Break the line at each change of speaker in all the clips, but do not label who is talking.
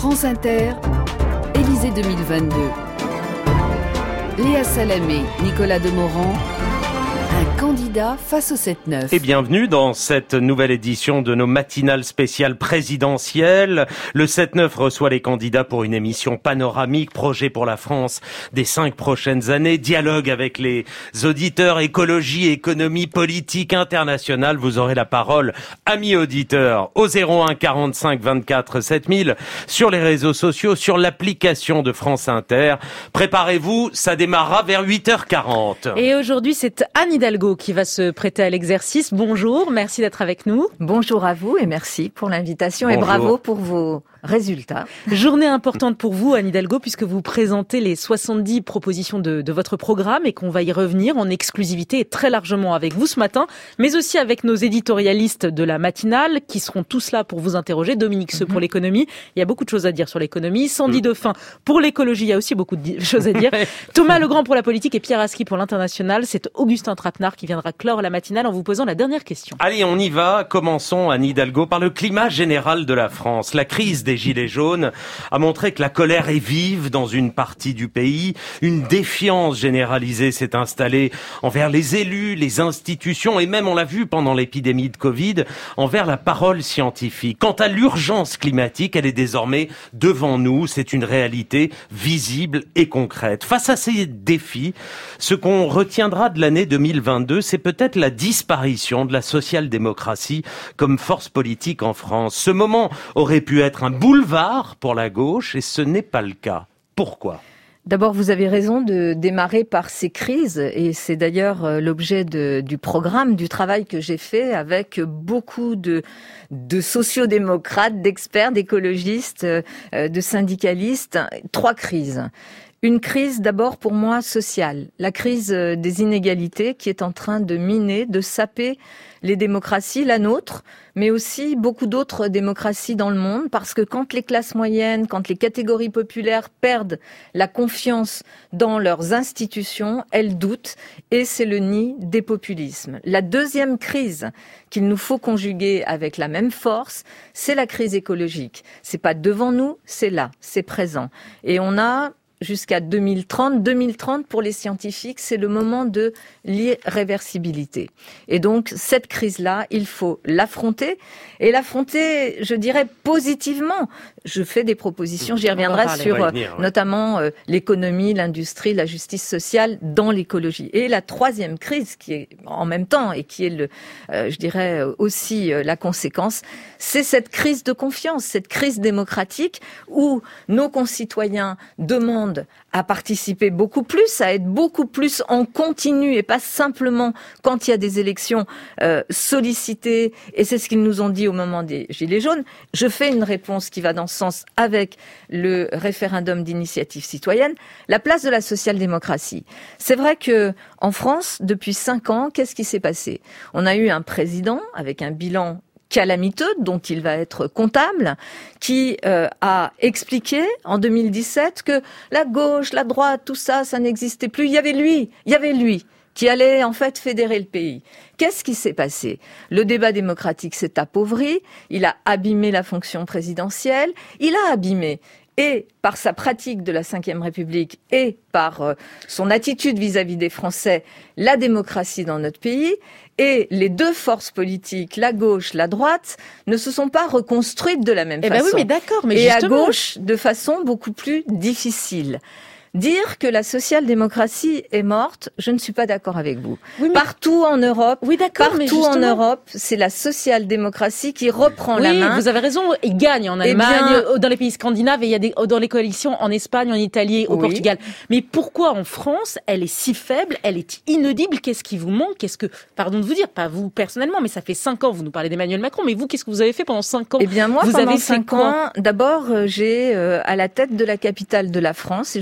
France Inter, Élysée 2022. Léa Salamé, Nicolas Demorand, un candidat face au 7-9.
Et bienvenue dans cette nouvelle édition de nos matinales spéciales présidentielles. Le 7-9 reçoit les candidats pour une émission panoramique, projet pour la France des 5 prochaines années, dialogue avec les auditeurs, écologie, économie, politique internationale. Vous aurez la parole, amis auditeurs, au 01 45 24 7000, sur les réseaux sociaux, sur l'application de France Inter. Préparez-vous, ça démarrera vers 8h40.
Et aujourd'hui, c'est Anne Hidalgo qui va se prêter à l'exercice. Bonjour, merci d'être avec nous.
Bonjour à vous et merci pour l'invitation. Bonjour. Et bravo pour vos résultats.
Journée importante pour vous, Anne Hidalgo, puisque vous présentez les 70 propositions de votre programme et qu'on va y revenir en exclusivité et très largement avec vous ce matin, mais aussi avec nos éditorialistes de la matinale qui seront tous là pour vous interroger. Dominique Seux pour l'économie. Il y a beaucoup de choses à dire sur l'économie. Sandy Dauphin pour l'écologie. Il y a aussi beaucoup de choses à dire. Thomas Legrand pour la politique et Pierre Aski pour l'international. C'est Augustin Trapenard qui viendra clore la matinale en vous posant la dernière question.
Allez, on y va. Commençons, Anne Hidalgo, par le climat général de la France. La crise des Gilets jaunes a montré que la colère est vive dans une partie du pays. Une défiance généralisée s'est installée envers les élus, les institutions et même, on l'a vu pendant l'épidémie de Covid, envers la parole scientifique. Quant à l'urgence climatique, elle est désormais devant nous. C'est une réalité visible et concrète. Face à ces défis, ce qu'on retiendra de l'année 2022, c'est peut-être la disparition de la social-démocratie comme force politique en France. Ce moment aurait pu être un boulevard pour la gauche et ce n'est pas le cas. Pourquoi ?
D'abord, vous avez raison de démarrer par ces crises et c'est d'ailleurs l'objet du programme, du travail que j'ai fait avec beaucoup de sociodémocrates, d'experts, d'écologistes, de syndicalistes. 3 crises. Une crise d'abord pour moi sociale, la crise des inégalités qui est en train de miner, de saper les démocraties, la nôtre, mais aussi beaucoup d'autres démocraties dans le monde, parce que quand les classes moyennes, quand les catégories populaires perdent la confiance dans leurs institutions, elles doutent et c'est le nid des populismes. La deuxième crise qu'il nous faut conjuguer avec la même force, c'est la crise écologique. C'est pas devant nous, c'est là, c'est présent. Et on a jusqu'à 2030. 2030, pour les scientifiques, c'est le moment de l'irréversibilité. Et donc, cette crise-là, il faut l'affronter. Et l'affronter, je dirais, positivement. Je fais des propositions, j'y reviendrai sur notamment l'économie, l'industrie, la justice sociale dans l'écologie. Et la troisième crise, qui est en même temps et qui est, je dirais, aussi la conséquence, c'est cette crise de confiance, cette crise démocratique où nos concitoyens demandent à participer beaucoup plus, à être beaucoup plus en continu et pas simplement quand il y a des élections sollicitées. Et c'est ce qu'ils nous ont dit au moment des Gilets jaunes. Je fais une réponse qui va dans ce sens avec le référendum d'initiative citoyenne, la place de la social-démocratie. C'est vrai que en France, depuis 5 ans, qu'est-ce qui s'est passé ? On a eu un président avec un bilan calamiteux, dont il va être comptable, qui a expliqué en 2017 que la gauche, la droite, tout ça, ça n'existait plus. Il y avait lui qui allait en fait fédérer le pays. Qu'est-ce qui s'est passé ? Le débat démocratique s'est appauvri, il a abîmé la fonction présidentielle, il a abîmé et par sa pratique de la Ve République et par son attitude vis-à-vis des Français, la démocratie dans notre pays. Et les 2 forces politiques, la gauche, la droite, ne se sont pas reconstruites de la même façon.
Oui, mais d'accord, mais
et
justement...
à gauche, de façon beaucoup plus difficile. Dire que la social-démocratie est morte, je ne suis pas d'accord avec vous. Oui, mais... Partout en Europe, c'est la social-démocratie qui reprend la main.
Oui, vous avez raison, il gagne en Allemagne, dans les pays scandinaves, et il y a dans les coalitions en Espagne, en Italie, au Portugal. Mais pourquoi en France, elle est si faible, elle est inaudible? Qu'est-ce qui vous manque? Pardon de vous dire, pas vous personnellement, mais ça fait 5 ans, vous nous parlez d'Emmanuel Macron, mais vous, qu'est-ce que vous avez fait pendant 5 ans?
Eh bien moi, pendant 5 ans, d'abord, j'ai à la tête de la capitale de la France, et je continue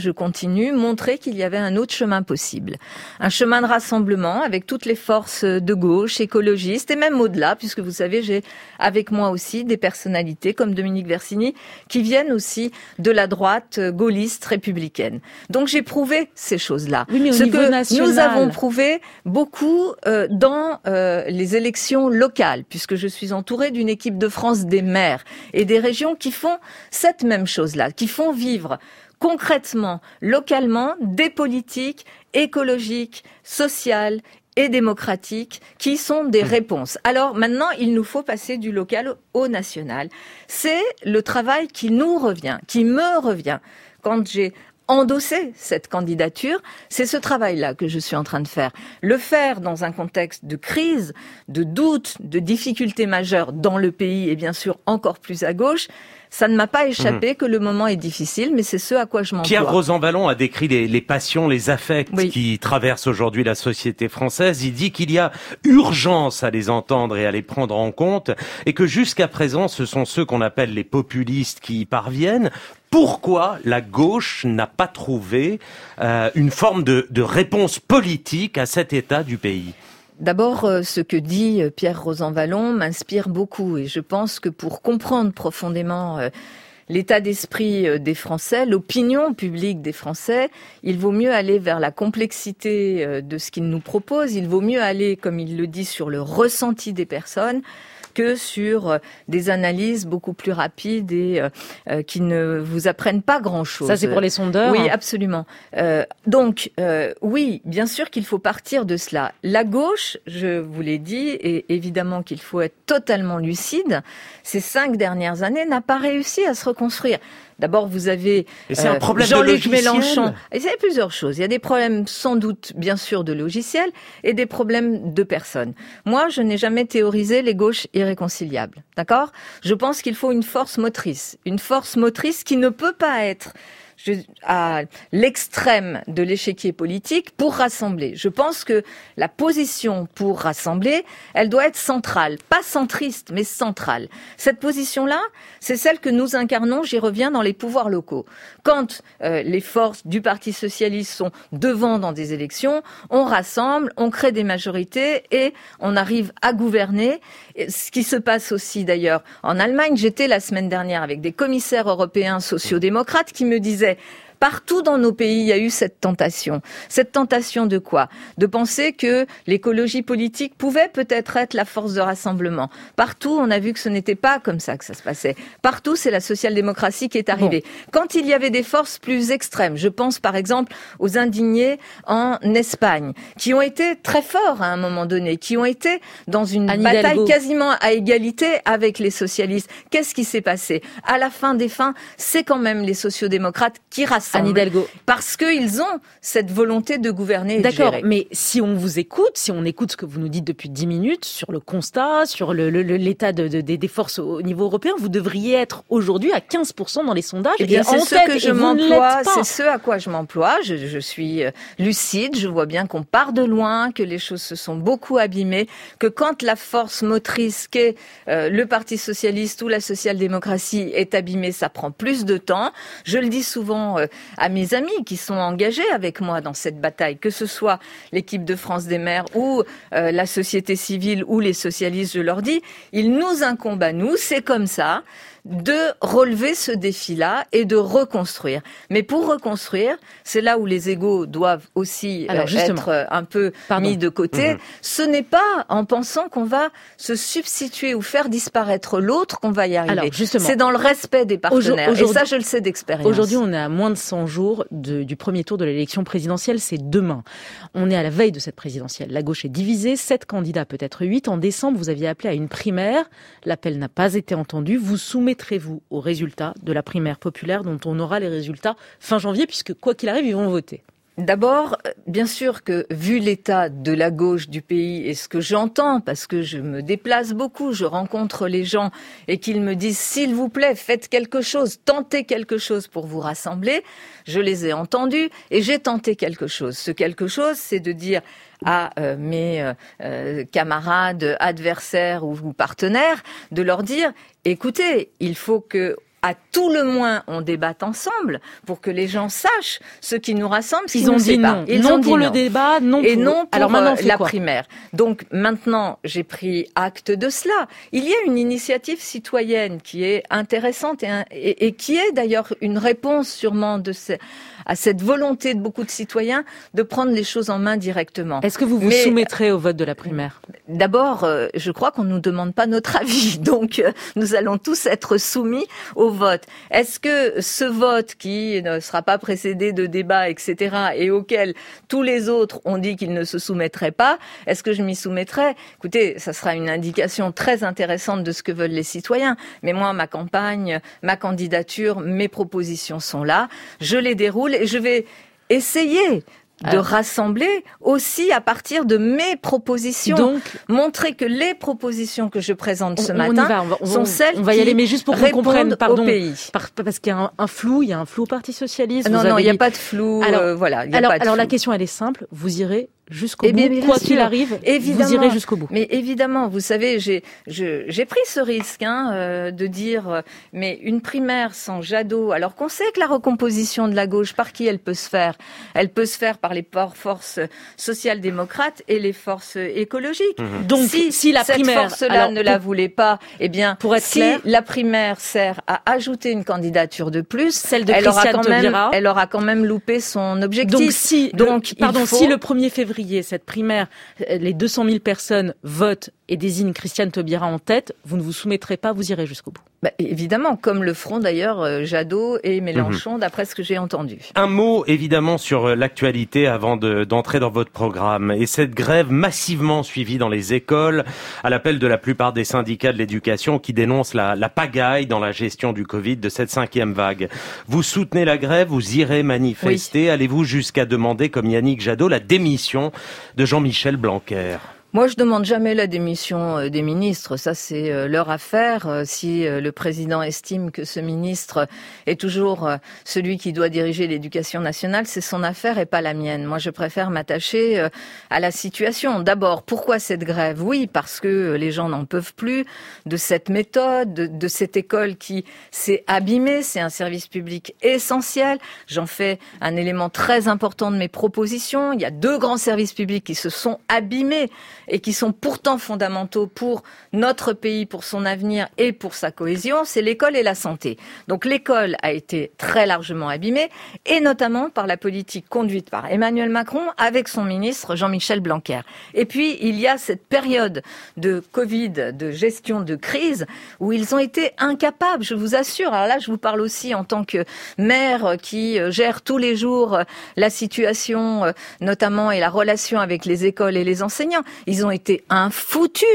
continu montrer qu'il y avait un autre chemin possible. Un chemin de rassemblement avec toutes les forces de gauche, écologistes et même au-delà, puisque vous savez, j'ai avec moi aussi des personnalités comme Dominique Versini qui viennent aussi de la droite gaulliste républicaine. Donc j'ai prouvé ces choses-là.
Oui, mais au niveau national,
nous avons prouvé beaucoup dans les élections locales, puisque je suis entourée d'une équipe de France des maires et des régions qui font cette même chose-là, qui font vivre concrètement, localement, des politiques écologiques, sociales et démocratiques qui sont des réponses. Alors maintenant, il nous faut passer du local au national. C'est le travail qui nous revient, qui me revient. Quand j'ai endosser cette candidature, c'est ce travail-là que je suis en train de faire. Le faire dans un contexte de crise, de doute, de difficultés majeures dans le pays et bien sûr encore plus à gauche, ça ne m'a pas échappé que le moment est difficile, mais c'est ce à quoi je m'emploie.
Pierre Rosanvallon a décrit les passions, les affects qui traversent aujourd'hui la société française. Il dit qu'il y a urgence à les entendre et à les prendre en compte et que jusqu'à présent, ce sont ceux qu'on appelle les populistes qui y parviennent. Pourquoi la gauche n'a pas trouvé une forme de réponse politique à cet état du pays ?
D'abord, ce que dit Pierre Rosanvallon m'inspire beaucoup et je pense que pour comprendre profondément l'état d'esprit des Français, l'opinion publique des Français, il vaut mieux aller vers la complexité de ce qu'il nous propose, il vaut mieux aller, comme il le dit, sur le ressenti des personnes que sur des analyses beaucoup plus rapides et qui ne vous apprennent pas grand-chose.
Ça, c'est pour les sondeurs.
Oui, absolument. Donc, oui, bien sûr qu'il faut partir de cela. La gauche, je vous l'ai dit, et évidemment qu'il faut être totalement lucide, ces 5 dernières années n'a pas réussi à se reconstruire. D'abord, vous avez Jean-Luc Mélenchon. Et il y a plusieurs choses. Il y a des problèmes sans doute, bien sûr, de logiciel et des problèmes de personnes. Moi, je n'ai jamais théorisé les gauches irréconciliables. D'accord ? Je pense qu'il faut une force motrice. Une force motrice qui ne peut pas être à l'extrême de l'échiquier politique pour rassembler. Je pense que la position pour rassembler, elle doit être centrale. Pas centriste, mais centrale. Cette position-là, c'est celle que nous incarnons, j'y reviens, dans les pouvoirs locaux. Quand les forces du Parti socialiste sont devant dans des élections, on rassemble, on crée des majorités et on arrive à gouverner. Ce qui se passe aussi d'ailleurs en Allemagne. J'étais la semaine dernière avec des commissaires européens sociodémocrates qui me disaient: partout dans nos pays, il y a eu cette tentation. Cette tentation de quoi ? De penser que l'écologie politique pouvait peut-être être la force de rassemblement. Partout, on a vu que ce n'était pas comme ça que ça se passait. Partout, c'est la social-démocratie qui est arrivée. Bon. Quand il y avait des forces plus extrêmes, je pense par exemple aux indignés en Espagne, qui ont été très forts à un moment donné, qui ont été dans une bataille quasiment à égalité avec les socialistes. Qu'est-ce qui s'est passé ? À la fin des fins, c'est quand même les sociodémocrates qui rassemblent.
Anne Hidalgo.
Parce qu'ils ont cette volonté de gouverner et de gérer.
D'accord, mais si on vous écoute, si on écoute ce que vous nous dites depuis 10 minutes sur le constat, sur l'état des forces au niveau européen, vous devriez être aujourd'hui à 15% dans les sondages.
Eh bien, c'est ce que je m'emploie, c'est ce à quoi je m'emploie. Je suis lucide, je vois bien qu'on part de loin, que les choses se sont beaucoup abîmées, que quand la force motrice qu'est le Parti socialiste ou la social-démocratie est abîmée, ça prend plus de temps. Je le dis souvent à mes amis qui sont engagés avec moi dans cette bataille, que ce soit l'équipe de France des maires ou la société civile ou les socialistes, je leur dis, il nous incombe à nous, c'est comme ça, de relever ce défi-là et de reconstruire. Mais pour reconstruire, c'est là où les égos doivent aussi être un peu mis de côté. Ce n'est pas en pensant qu'on va se substituer ou faire disparaître l'autre qu'on va y arriver.
Alors,
c'est dans le respect des partenaires. Et ça, je le sais d'expérience.
Aujourd'hui, on est à moins de 100 jours du premier tour de l'élection présidentielle. C'est demain. On est à la veille de cette présidentielle. La gauche est divisée. 7 candidats, peut-être 8. En décembre, vous aviez appelé à une primaire. L'appel n'a pas été entendu. Vous soumettrez-vous aux résultats de la primaire populaire dont on aura les résultats fin janvier, puisque quoi qu'il arrive, ils vont voter?
D'abord, bien sûr que vu l'état de la gauche du pays et ce que j'entends, parce que je me déplace beaucoup, je rencontre les gens et qu'ils me disent « s'il vous plaît, faites quelque chose, tentez quelque chose pour vous rassembler », je les ai entendus et j'ai tenté quelque chose. Ce quelque chose, c'est de dire à mes camarades, adversaires ou partenaires, de leur dire « écoutez, il faut que à tout le moins, on débatte ensemble pour que les gens sachent ce qui nous rassemble.
Ils ont dit non.
Ils
non
ont
pour
dit
le débat, non pour...
Et non pour
alors maintenant,
la
quoi
primaire. Donc maintenant, j'ai pris acte de cela. Il y a une initiative citoyenne qui est intéressante et qui est d'ailleurs une réponse sûrement à cette volonté de beaucoup de citoyens de prendre les choses en main directement.
Est-ce que vous vous soumettrez au vote de la primaire ?
D'abord, je crois qu'on ne nous demande pas notre avis, donc nous allons tous être soumis au vote. Est-ce que ce vote qui ne sera pas précédé de débats, etc., et auquel tous les autres ont dit qu'ils ne se soumettraient pas, est-ce que je m'y soumettrai ? Écoutez, ça sera une indication très intéressante de ce que veulent les citoyens. Mais moi, ma campagne, ma candidature, mes propositions sont là. Je les déroule et je vais essayer de rassembler aussi à partir de mes propositions. Donc, montrer que les propositions que je présente ce matin sont celles
on va y aller, mais juste pour qu'on comprenne, pardon,
au pays.
Parce qu'il y a un flou, il y a un flou au Parti Socialiste.
Non, il n'y a pas de flou.
Voilà. Alors la question, elle est simple. Vous irez jusqu'au bout, quoi qu'il arrive, vous irez jusqu'au bout.
Mais évidemment, vous savez, j'ai pris ce risque de dire, mais une primaire sans Jadot, alors qu'on sait que la recomposition de la gauche, par qui elle peut se faire ? Elle peut se faire par les forces social-démocrates et les forces écologiques.
Donc, si la primaire,
cette force-là ne la voulait pas, eh bien,
pour être clair,
la primaire sert à ajouter une candidature de plus,
celle de Christiane Taubira,
elle aura quand même loupé son objectif.
Si le 1er février, cette primaire, les 200 000 personnes votent et désignent Christiane Taubira en tête, vous ne vous soumettrez pas, vous irez jusqu'au bout.
Évidemment, comme le feront d'ailleurs Jadot et Mélenchon, d'après ce que j'ai entendu.
Un mot évidemment sur l'actualité avant d'entrer dans votre programme. Et cette grève massivement suivie dans les écoles, à l'appel de la plupart des syndicats de l'éducation qui dénoncent la pagaille dans la gestion du Covid de cette 5e vague. Vous soutenez la grève, vous irez manifester. Oui. Allez-vous jusqu'à demander, comme Yannick Jadot, la démission de Jean-Michel Blanquer ?
Moi, je demande jamais la démission des ministres. Ça, c'est leur affaire. Si le président estime que ce ministre est toujours celui qui doit diriger l'éducation nationale, c'est son affaire et pas la mienne. Moi, je préfère m'attacher à la situation. D'abord, pourquoi cette grève ? Oui, parce que les gens n'en peuvent plus de cette méthode, de cette école qui s'est abîmée. C'est un service public essentiel. J'en fais un élément très important de mes propositions. Il y a 2 grands services publics qui se sont abîmés et qui sont pourtant fondamentaux pour notre pays, pour son avenir et pour sa cohésion, c'est l'école et la santé. Donc l'école a été très largement abîmée, et notamment par la politique conduite par Emmanuel Macron avec son ministre Jean-Michel Blanquer. Et puis, il y a cette période de Covid, de gestion de crise, où ils ont été incapables, je vous assure. Alors là, je vous parle aussi en tant que maire qui gère tous les jours la situation, notamment, et la relation avec les écoles et les enseignants. Ils ont été infoutus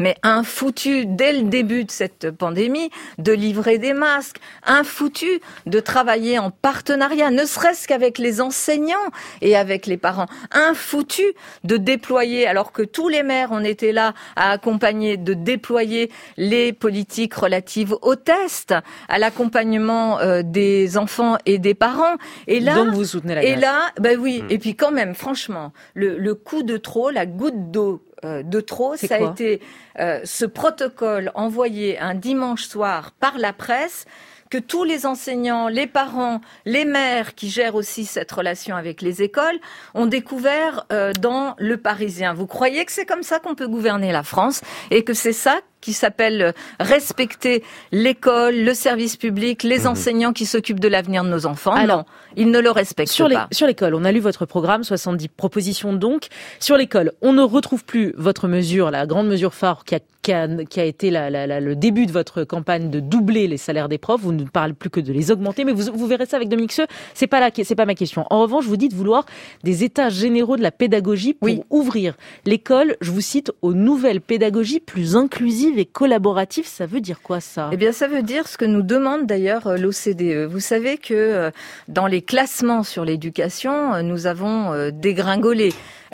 dès le début de cette pandémie, de livrer des masques, infoutus de travailler en partenariat, ne serait-ce qu'avec les enseignants et avec les parents, infoutus de déployer, alors que tous les maires on était là à accompagner, de déployer les politiques relatives aux tests, à l'accompagnement des enfants et des parents. Et là,
donc vous soutenez la grève.
Et là, oui. Et puis quand même, franchement, le coup de trop, la goutte d'eau de trop, ça a été ce protocole envoyé un dimanche soir par la presse, que tous les enseignants, les parents, les maires qui gèrent aussi cette relation avec les écoles ont découvert dans Le Parisien. Vous croyez que c'est comme ça qu'on peut gouverner la France et que c'est ça qui s'appelle respecter l'école, le service public, les enseignants qui s'occupent de l'avenir de nos enfants? Alors, non, ils ne le respectent pas.
Sur l'école, on a lu votre programme, 70 propositions donc. Sur l'école, on ne retrouve plus votre mesure, la grande mesure phare qui a été le début de votre campagne de doubler les salaires des profs. Vous ne parlez plus que de les augmenter, mais vous verrez ça avec Dominique Seux. C'est pas ma question. En revanche, vous dites vouloir des états généraux de la pédagogie pour ouvrir l'école, je vous cite, aux nouvelles pédagogies plus inclusives et collaboratives. Ça veut dire quoi, ça?
Eh bien, ça veut dire ce que nous demande d'ailleurs l'OCDE. Vous savez que dans les classements sur l'éducation, nous avons dégringolé.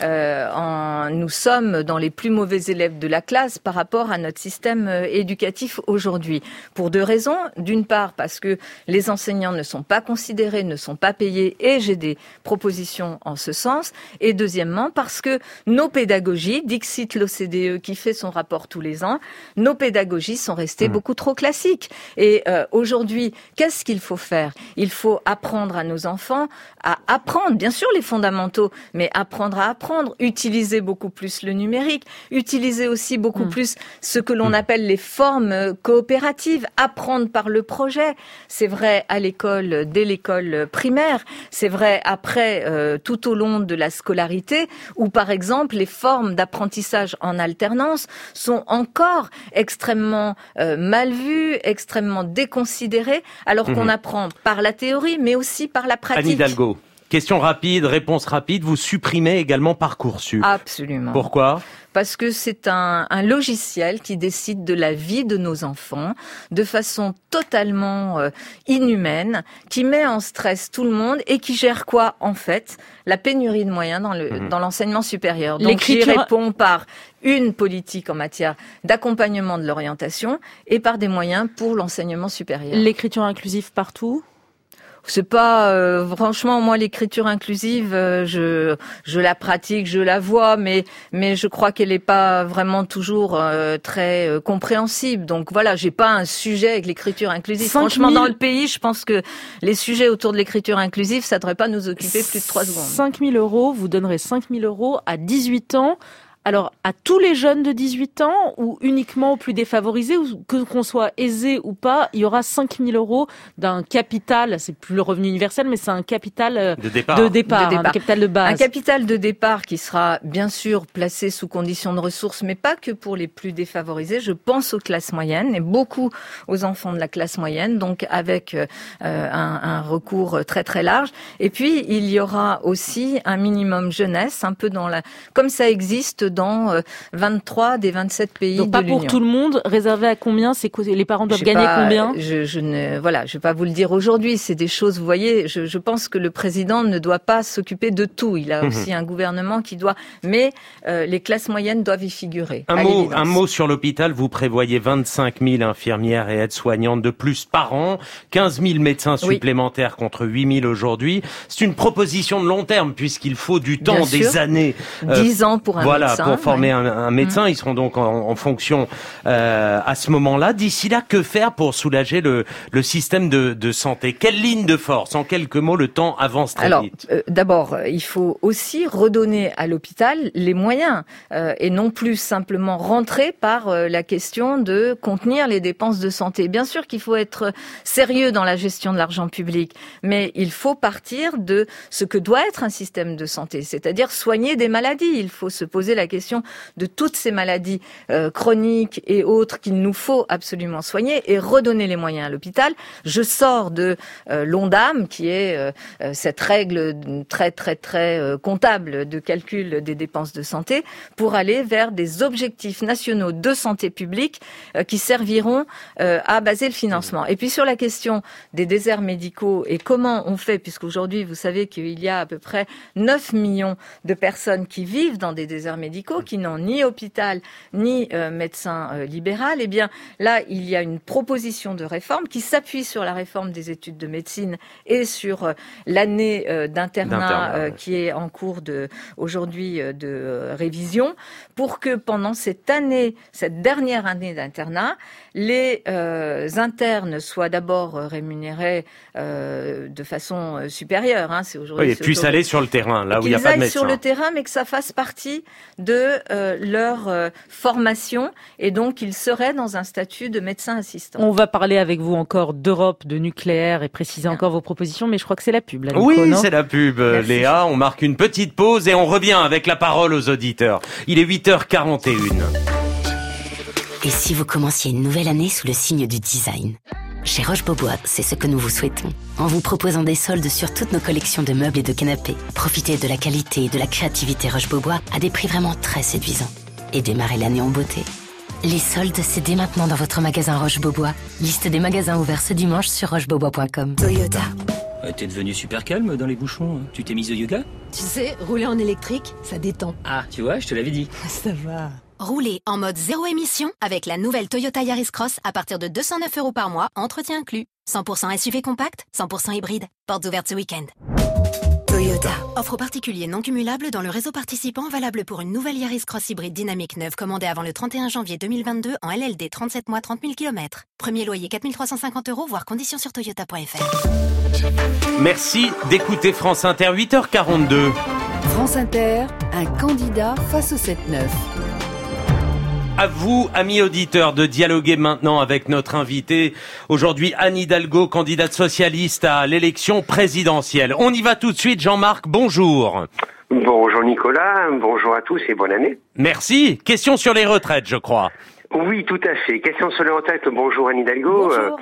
nous sommes dans les plus mauvais élèves de la classe par rapport à notre système éducatif aujourd'hui. Pour 2 raisons. D'une part, parce que les enseignants ne sont pas considérés, ne sont pas payés, et j'ai des propositions en ce sens. Et deuxièmement, parce que nos pédagogies, dixit l'OCDE qui fait son rapport tous les ans, nos pédagogies sont restées beaucoup trop classiques. Et aujourd'hui, qu'est-ce qu'il faut faire ? Il faut apprendre à nos enfants à apprendre, bien sûr les fondamentaux, mais apprendre à apprendre, utiliser beaucoup plus le numérique, utiliser aussi beaucoup plus ce que l'on appelle les formes coopératives, apprendre par le projet. C'est vrai à l'école, dès l'école primaire, c'est vrai après, tout au long de la scolarité, où par exemple les formes d'apprentissage en alternance sont encore extrêmement mal vues, extrêmement déconsidérées, alors qu'on apprend par la théorie, mais aussi par la pratique.
Anne Hidalgo, question rapide, réponse rapide, vous supprimez également Parcoursup.
Absolument.
Pourquoi ?
Parce que c'est un logiciel qui décide de la vie de nos enfants de façon totalement inhumaine, qui met en stress tout le monde et qui gère quoi en fait ? La pénurie de moyens dans l'enseignement supérieur. Donc qui répond par une politique en matière d'accompagnement de l'orientation et par des moyens pour l'enseignement supérieur.
L'écriture inclusive partout ?
C'est pas franchement moi l'écriture inclusive je la pratique, je la vois mais je crois qu'elle est pas vraiment toujours très compréhensible. Donc voilà, j'ai pas un sujet avec l'écriture inclusive. Franchement dans le pays, je pense que les sujets autour de l'écriture inclusive, ça devrait pas nous occuper plus de 3 secondes.
5 000 €, vous donnerez 5 000 € à 18 ans. Alors, à tous les jeunes de 18 ans ou uniquement aux plus défavorisés, ou qu'on soit aisé ou pas, il y aura 5 000 € d'un capital, c'est plus le revenu universel, mais c'est un capital de départ. Un capital de base.
Un capital de départ qui sera bien sûr placé sous conditions de ressources, mais pas que pour les plus défavorisés. Je pense aux classes moyennes et beaucoup aux enfants de la classe moyenne, donc avec un recours très très large. Et puis, il y aura aussi un minimum jeunesse, un peu comme ça existe dans 23 des 27 pays de l'Union.
Donc pas pour tout le monde, réservé à combien ? Les parents doivent gagner combien ?
Je vais pas vous le dire aujourd'hui, c'est des choses, vous voyez, je pense que le président ne doit pas s'occuper de tout. Il a aussi un gouvernement qui doit, mais les classes moyennes doivent y figurer.
Un mot sur l'hôpital, vous prévoyez 25 000 infirmières et aides-soignantes de plus par an, 15 000 médecins supplémentaires contre 8 000 aujourd'hui. C'est une proposition de long terme puisqu'il faut du temps, des années.
10 ans pour un médecin.
Pour former un médecin, ils seront donc en fonction à ce moment-là. D'ici là, que faire pour soulager le système de santé ? Quelle ligne de force ? En quelques mots, le temps avance très vite.
D'abord, il faut aussi redonner à l'hôpital les moyens et non plus simplement rentrer par la question de contenir les dépenses de santé. Bien sûr qu'il faut être sérieux dans la gestion de l'argent public, mais il faut partir de ce que doit être un système de santé, c'est-à-dire soigner des maladies. Il faut se poser la question de toutes ces maladies chroniques et autres qu'il nous faut absolument soigner et redonner les moyens à l'hôpital. Je sors de l'ONDAM, qui est cette règle très très très comptable de calcul des dépenses de santé, pour aller vers des objectifs nationaux de santé publique qui serviront à baser le financement. Et puis sur la question des déserts médicaux et comment on fait, puisqu'aujourd'hui vous savez qu'il y a à peu près 9 millions de personnes qui vivent dans des déserts médicaux, qui n'ont ni hôpital ni médecin libéral, eh bien là il y a une proposition de réforme qui s'appuie sur la réforme des études de médecine et sur l'année d'internat qui est en cours aujourd'hui de révision, pour que pendant cette dernière année d'internat, les internes soient d'abord rémunérés de façon supérieure. C'est aujourd'hui.
Oui, et puissent aller sur le terrain, là où il n'y a pas de médecin.
Sur le terrain, mais que ça fasse partie de leur formation, et donc ils seraient dans un statut de médecin assistant.
On va parler avec vous encore d'Europe, de nucléaire et préciser encore vos propositions, mais je crois que c'est la pub. Là,
oui,
Nico,
c'est la pub,
Merci.
Léa. On marque une petite pause et on revient avec la parole aux auditeurs. Il est 8h41.
Et si vous commenciez une nouvelle année sous le signe du design ? Chez Roche-Beaubois, c'est ce que nous vous souhaitons. En vous proposant des soldes sur toutes nos collections de meubles et de canapés, profitez de la qualité et de la créativité Roche-Beaubois à des prix vraiment très séduisants. Et démarrez l'année en beauté. Les soldes, c'est dès maintenant dans votre magasin Roche-Beaubois. Liste des magasins ouverts ce dimanche sur rochebeaubois.com.
Toyota. T'es devenu super calme dans les bouchons. Tu t'es mise au yoga?
Tu sais, rouler en électrique, ça détend.
Ah, tu vois, je te l'avais dit.
Ça va.
Roulez en mode zéro émission avec la nouvelle Toyota Yaris Cross à partir de 209 € par mois, entretien inclus. 100% SUV compact, 100% hybride. Portes ouvertes ce week-end. Toyota. Offre aux particuliers non cumulable dans le réseau participant valable pour une nouvelle Yaris Cross hybride dynamique neuve commandée avant le 31 janvier 2022 en LLD 37 mois 30 000 km. Premier loyer 4 350 €, voire conditions sur toyota.fr.
Merci d'écouter France Inter, 8h42.
France Inter, un candidat face au 7-9.
À vous, amis auditeurs, de dialoguer maintenant avec notre invitée. Aujourd'hui, Anne Hidalgo, candidate socialiste à l'élection présidentielle. On y va tout de suite. Jean-Marc, bonjour.
Bonjour Nicolas, bonjour à tous et bonne année.
Merci. Question sur les retraites, je crois.
Oui, tout à fait. Question sur les retraites. Bonjour Anne Hidalgo.
Bonjour.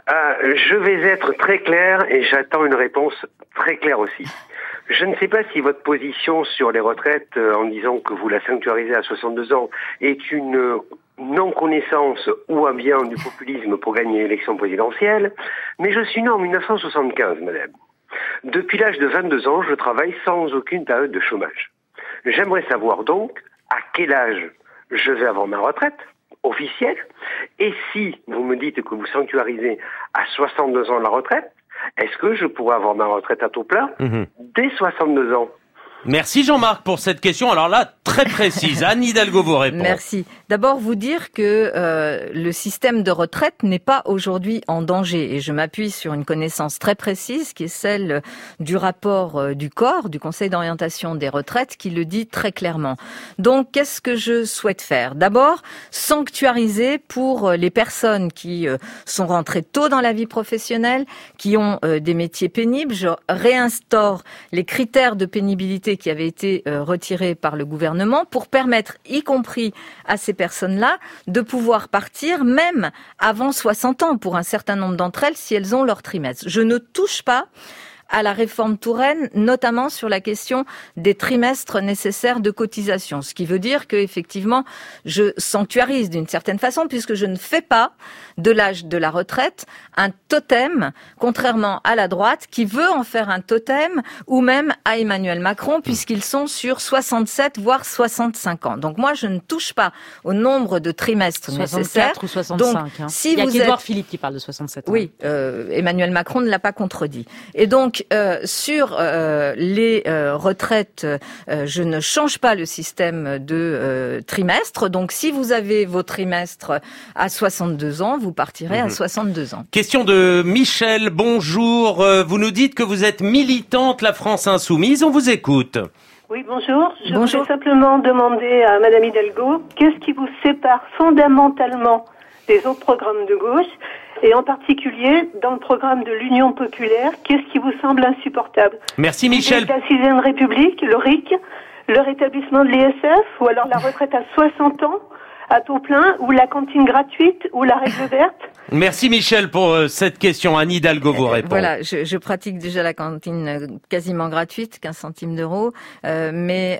Je vais être très clair et j'attends une réponse très claire aussi. Je ne sais pas si votre position sur les retraites, en disant que vous la sanctuarisez à 62 ans, est une non-connaissance ou un bien du populisme pour gagner l'élection présidentielle, mais je suis né en 1975, madame. Depuis l'âge de 22 ans, je travaille sans aucune période de chômage. J'aimerais savoir donc à quel âge je vais avoir ma retraite officielle, et si vous me dites que vous sanctuarisez à 62 ans la retraite, est-ce que je pourrais avoir ma retraite à taux plein dès 62 ans?
Merci Jean-Marc pour cette question. Alors là, très précise. Anne Hidalgo vous répond.
Merci. D'abord, vous dire que le système de retraite n'est pas aujourd'hui en danger. Et je m'appuie sur une connaissance très précise qui est celle du rapport du COR, du Conseil d'orientation des retraites, qui le dit très clairement. Donc, qu'est-ce que je souhaite faire? D'abord, sanctuariser pour les personnes qui sont rentrées tôt dans la vie professionnelle, qui ont des métiers pénibles. Je réinstaure les critères de pénibilité qui avaient été retirés par le gouvernement pour permettre, y compris à ces personnes-là, de pouvoir partir même avant 60 ans pour un certain nombre d'entre elles si elles ont leur trimestre. Je ne touche pas à la réforme Touraine, notamment sur la question des trimestres nécessaires de cotisation. Ce qui veut dire que, effectivement, je sanctuarise d'une certaine façon, puisque je ne fais pas de l'âge de la retraite un totem, contrairement à la droite, qui veut en faire un totem, ou même à Emmanuel Macron, puisqu'ils sont sur 67, voire 65 ans. Donc moi, je ne touche pas au nombre de trimestres
64
nécessaires.
ou 65.
Donc,
Si il y a qu'Édouard Philippe qui parle de 67 ans.
Oui, Emmanuel Macron ne l'a pas contredit. Et donc, sur les retraites, je ne change pas le système de trimestre. Donc, si vous avez vos trimestres à 62 ans, vous partirez à 62 ans.
Question de Michel, bonjour. Vous nous dites que vous êtes militante La France Insoumise. On vous écoute.
Oui, bonjour. Je voudrais simplement demander à Madame Hidalgo, qu'est-ce qui vous sépare fondamentalement des autres programmes de gauche, et en particulier dans le programme de l'Union populaire, qu'est-ce qui vous semble insupportable?
Merci Michel.
La 6e République, le RIC, le rétablissement de l'ISF, ou alors la retraite à 60 ans, à taux plein, ou la cantine gratuite, ou la règle verte?
Merci Michel pour cette question. Anne Hidalgo vous répond.
Voilà, je pratique déjà la cantine quasiment gratuite, 15 centimes d'euros, mais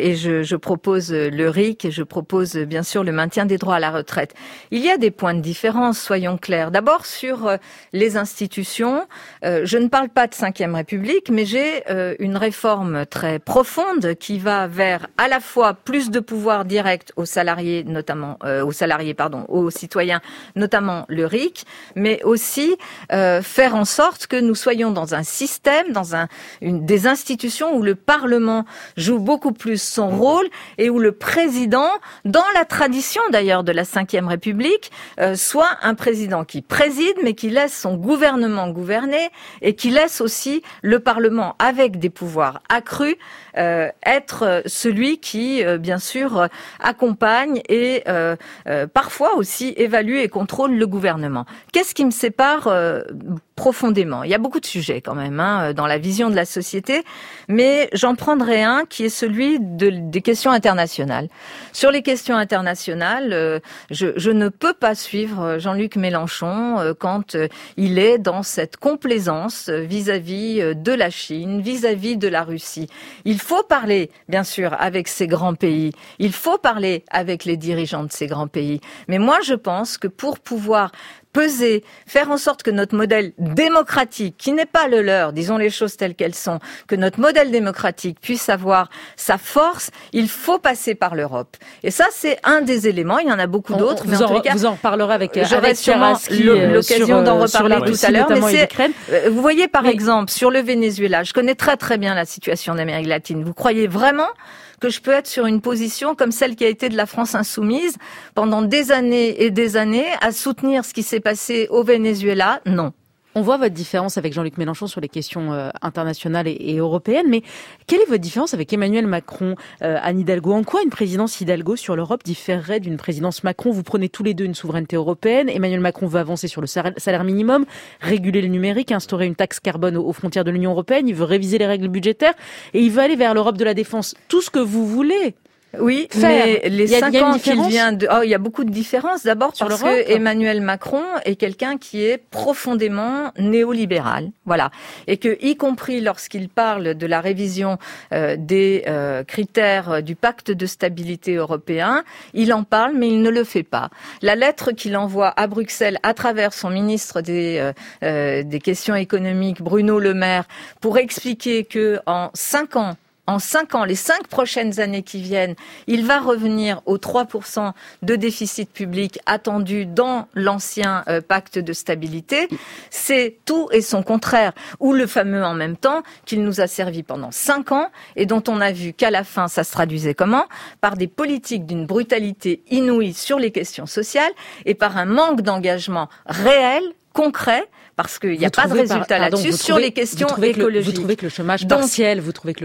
je propose le RIC et je propose bien sûr le maintien des droits à la retraite. Il y a des points de différence, soyons clairs. D'abord sur les institutions, je ne parle pas de 5e République, mais j'ai une réforme très profonde qui va vers à la fois plus de pouvoir direct aux salariés, notamment aux citoyens, notamment le RIC, mais aussi faire en sorte que nous soyons dans un système, dans des institutions où le Parlement joue beaucoup plus son rôle et où le président, dans la tradition d'ailleurs de la 5e République, soit un président qui préside, mais qui laisse son gouvernement gouverner et qui laisse aussi le Parlement, avec des pouvoirs accrus, être celui qui, bien sûr, accompagne et parfois aussi évalue et contrôle le gouvernement. Qu'est-ce qui me sépare profondément? Il y a beaucoup de sujets quand même dans la vision de la société, mais j'en prendrai un qui est celui des questions internationales. Sur les questions internationales, je ne peux pas suivre Jean-Luc Mélenchon quand il est dans cette complaisance vis-à-vis de la Chine, vis-à-vis de la Russie. Il faut parler, bien sûr, avec ces grands pays. Il faut parler avec les dirigeants de ces grands pays. Mais moi, je pense que pour pouvoir peser, faire en sorte que notre modèle démocratique, qui n'est pas le leur, disons les choses telles qu'elles sont, que notre modèle démocratique puisse avoir sa force, il faut passer par l'Europe. Et ça, c'est un des éléments. Il y en a beaucoup d'autres.
Vous en reparlerez avec
sûrement l'occasion d'en reparler tout à l'heure. Mais vous voyez, par exemple, sur le Venezuela, je connais très très bien la situation d'Amérique latine. Vous croyez vraiment que je peux être sur une position comme celle qui a été de la France insoumise pendant des années et des années à soutenir ce qui s'est passé au Venezuela? Non.
On voit votre différence avec Jean-Luc Mélenchon sur les questions internationales et européennes, mais quelle est votre différence avec Emmanuel Macron, Anne Hidalgo? En quoi une présidence Hidalgo sur l'Europe différerait d'une présidence Macron? Vous prenez tous les deux une souveraineté européenne. Emmanuel Macron veut avancer sur le salaire minimum, réguler le numérique, instaurer une taxe carbone aux frontières de l'Union européenne, il veut réviser les règles budgétaires et il veut aller vers l'Europe de la défense. Tout ce que vous voulez.
Oui, mais les 5 ans qu'il vient de... il y a beaucoup de différences. D'abord parce que Emmanuel Macron est quelqu'un qui est profondément néolibéral. Voilà. Et que, y compris lorsqu'il parle de la révision des critères du pacte de stabilité européen, il en parle, mais il ne le fait pas. La lettre qu'il envoie à Bruxelles à travers son ministre des questions économiques, Bruno Le Maire, pour expliquer que en 5 ans, les 5 prochaines années qui viennent, il va revenir aux 3% de déficit public attendu dans l'ancien pacte de stabilité. C'est tout et son contraire. Ou le fameux en même temps qu'il nous a servi pendant 5 ans et dont on a vu qu'à la fin, ça se traduisait comment? Par des politiques d'une brutalité inouïe sur les questions sociales et par un manque d'engagement réel, concret, parce qu'il n'y a pas de résultat là-dessus sur les questions écologiques.
Vous trouvez que le chômage partiel,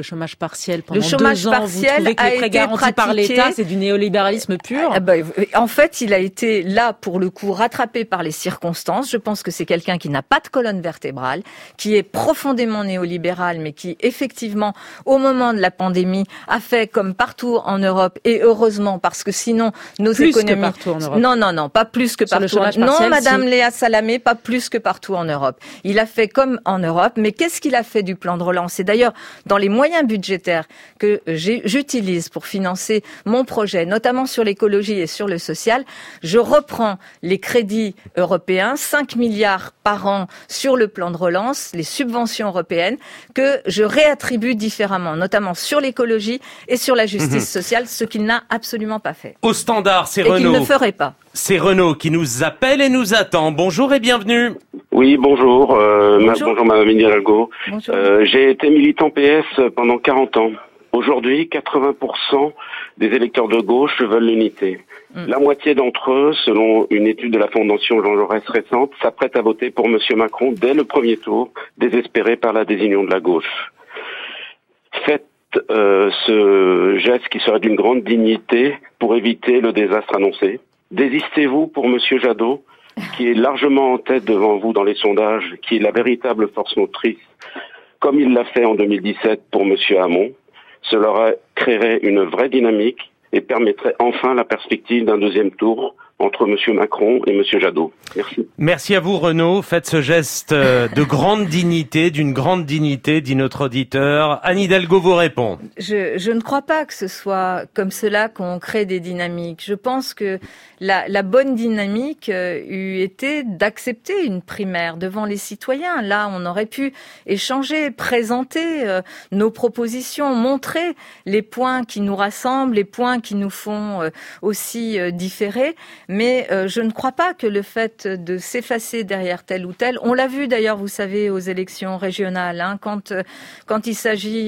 pendant 2 ans, vous trouvez que les prêts garantis par l'État, c'est du néolibéralisme pur?
En fait, il a été là, pour le coup, rattrapé par les circonstances. Je pense que c'est quelqu'un qui n'a pas de colonne vertébrale, qui est profondément néolibéral, mais qui, effectivement, au moment de la pandémie, a fait comme partout en Europe, et heureusement, parce que sinon, nos économies...
Plus que partout en Europe.
Non, pas plus que partout. Non, Madame Léa Salamé, pas plus que partout en Europe. Il a fait comme en Europe, mais qu'est-ce qu'il a fait du plan de relance? Et d'ailleurs, dans les moyens budgétaires que j'utilise pour financer mon projet, notamment sur l'écologie et sur le social, je reprends les crédits européens, 5 milliards par an sur le plan de relance, les subventions européennes, que je réattribue différemment, notamment sur l'écologie et sur la justice sociale, ce qu'il n'a absolument pas fait.
Au standard, c'est Renaud.
Et qu'il ne ferait pas.
C'est Renaud qui nous appelle et nous attend. Bonjour et bienvenue.
Oui, bonjour. Bonjour Madame Hidalgo. J'ai été militant PS pendant 40 ans. Aujourd'hui, 80% des électeurs de gauche veulent l'unité. La moitié d'entre eux, selon une étude de la Fondation Jean Jaurès récente, s'apprêtent à voter pour Monsieur Macron dès le premier tour, désespérés par la désunion de la gauche. Faites ce geste qui serait d'une grande dignité pour éviter le désastre annoncé. Désistez-vous pour Monsieur Jadot, qui est largement en tête devant vous dans les sondages, qui est la véritable force motrice, comme il l'a fait en 2017 pour Monsieur Hamon. Cela créerait une vraie dynamique et permettrait enfin la perspective d'un deuxième tour entre Monsieur Macron et Monsieur Jadot. Merci.
Merci à vous Renaud. Faites ce geste de grande dignité, d'une grande dignité, dit notre auditeur. Anne Hidalgo vous répond.
Je ne crois pas que ce soit comme cela qu'on crée des dynamiques. Je pense que la bonne dynamique eût été d'accepter une primaire devant les citoyens. Là, on aurait pu échanger, présenter nos propositions, montrer les points qui nous rassemblent, les points qui nous font aussi différer. Mais je ne crois pas que le fait de s'effacer derrière tel ou tel, on l'a vu d'ailleurs, vous savez, aux élections régionales, quand il s'agit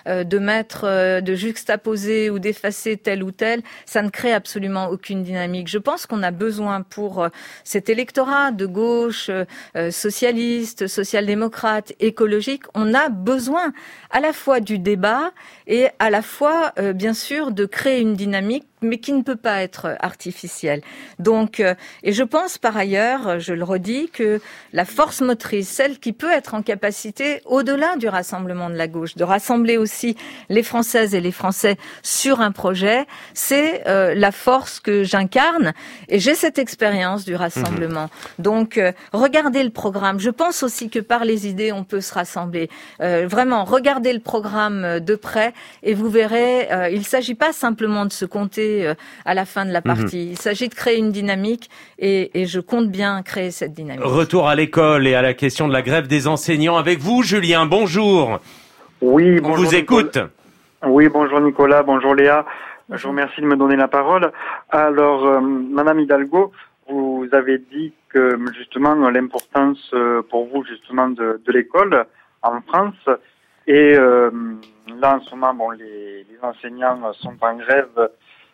de juxtaposer ou d'effacer tel ou tel, ça ne crée absolument aucune dynamique. Je pense qu'on a besoin pour cet électorat de gauche, socialiste, social-démocrate, écologique, on a besoin à la fois du débat et à la fois, bien sûr, de créer une dynamique, mais qui ne peut pas être artificielle. Donc, et je pense par ailleurs, je le redis, que la force motrice, celle qui peut être en capacité, au-delà du rassemblement de la gauche, de rassembler aussi les Françaises et les Français sur un projet, c'est la force que j'incarne. Et j'ai cette expérience du rassemblement. Donc, regardez le programme. Je pense aussi que par les idées, on peut se rassembler. Vraiment, regardez le programme de près et vous verrez, il ne s'agit pas simplement de se compter expliquer à la fin de la partie. Il s'agit de créer une dynamique et je compte bien créer cette dynamique.
Retour à l'école et à la question de la grève des enseignants avec vous, Julien. Bonjour.
Oui,
on
bonjour.
vous écoute.
Oui, bonjour Nicolas, bonjour Léa. Je vous remercie de me donner la parole. Alors, Madame Hidalgo, vous avez dit que justement l'importance pour vous justement de l'école en France et là en ce moment les enseignants sont en grève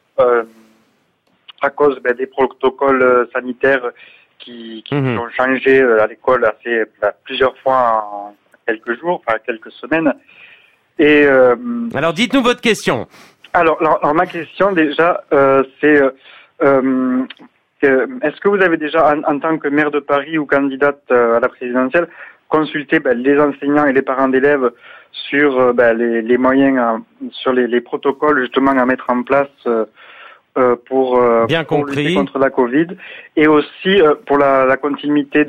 à cause des protocoles sanitaires qui ont changé à l'école plusieurs fois en quelques jours, enfin quelques semaines. Et
alors dites-nous votre question.
Alors ma question déjà c'est est-ce que vous avez déjà en tant que maire de Paris ou candidate à la présidentielle consulté les enseignants et les parents d'élèves sur les moyens, sur les protocoles justement à mettre en place pour lutter contre la Covid et aussi pour la continuité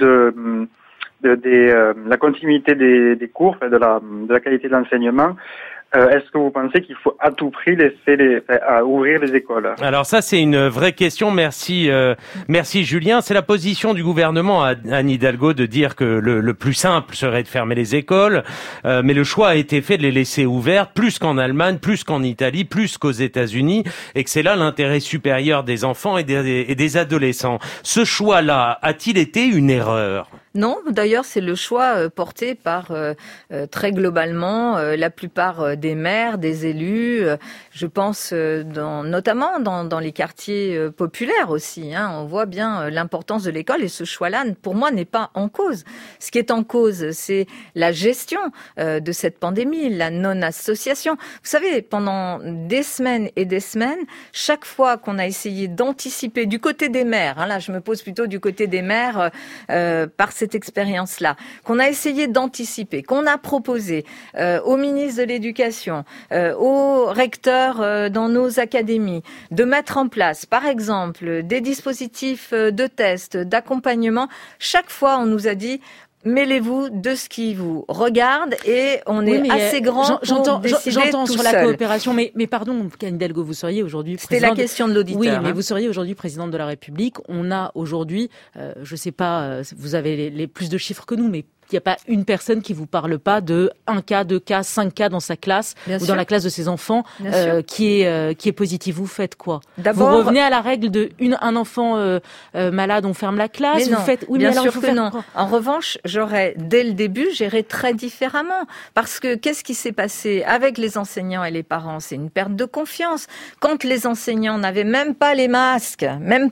la continuité des cours, de la qualité de l'enseignement. Est-ce que vous pensez qu'il faut à tout prix ouvrir les écoles?
Alors ça, c'est une vraie question. Merci Julien. C'est la position du gouvernement à Anne Hidalgo de dire que le plus simple serait de fermer les écoles, mais le choix a été fait de les laisser ouvertes, plus qu'en Allemagne, plus qu'en Italie, plus qu'aux États-Unis, et que c'est là l'intérêt supérieur des enfants et des adolescents. Ce choix-là a-t-il été une erreur?
Non, d'ailleurs, c'est le choix porté par très globalement la plupart des maires, des élus. Je pense notamment dans les quartiers populaires aussi. On voit bien l'importance de l'école et ce choix-là, pour moi, n'est pas en cause. Ce qui est en cause, c'est la gestion de cette pandémie, la non-association. Vous savez, pendant des semaines et des semaines, chaque fois qu'on a essayé d'anticiper du côté des maires, là je me pose plutôt du côté des maires par cette expérience-là, qu'on a essayé d'anticiper, qu'on a proposé au ministre de l'Éducation, aux recteurs dans nos académies, de mettre en place, par exemple, des dispositifs de tests, d'accompagnement. Chaque fois, on nous a dit mêlez-vous de ce qui vous regarde et on est assez grand pour décider
j'entends
tout
sur
seul.
La coopération, mais pardon, Anne Hidalgo, vous seriez aujourd'hui
C'était la question de l'auditeur.
Oui, mais vous seriez aujourd'hui présidente de la République. On a aujourd'hui, je sais pas, vous avez les plus de chiffres que nous, mais il n'y a pas une personne qui vous parle pas de 1 cas, 2 cas, 5 cas dans sa classe ou dans la classe de ses enfants qui est positif. Vous faites quoi? D'abord, vous revenez à la règle de un enfant malade, on ferme la classe.
Mais non,
vous faites, oui,
bien
mais alors
sûr que non. En revanche, j'aurais dès le début géré très différemment parce que qu'est-ce qui s'est passé avec les enseignants et les parents? C'est une perte de confiance. Quand les enseignants n'avaient même pas les masques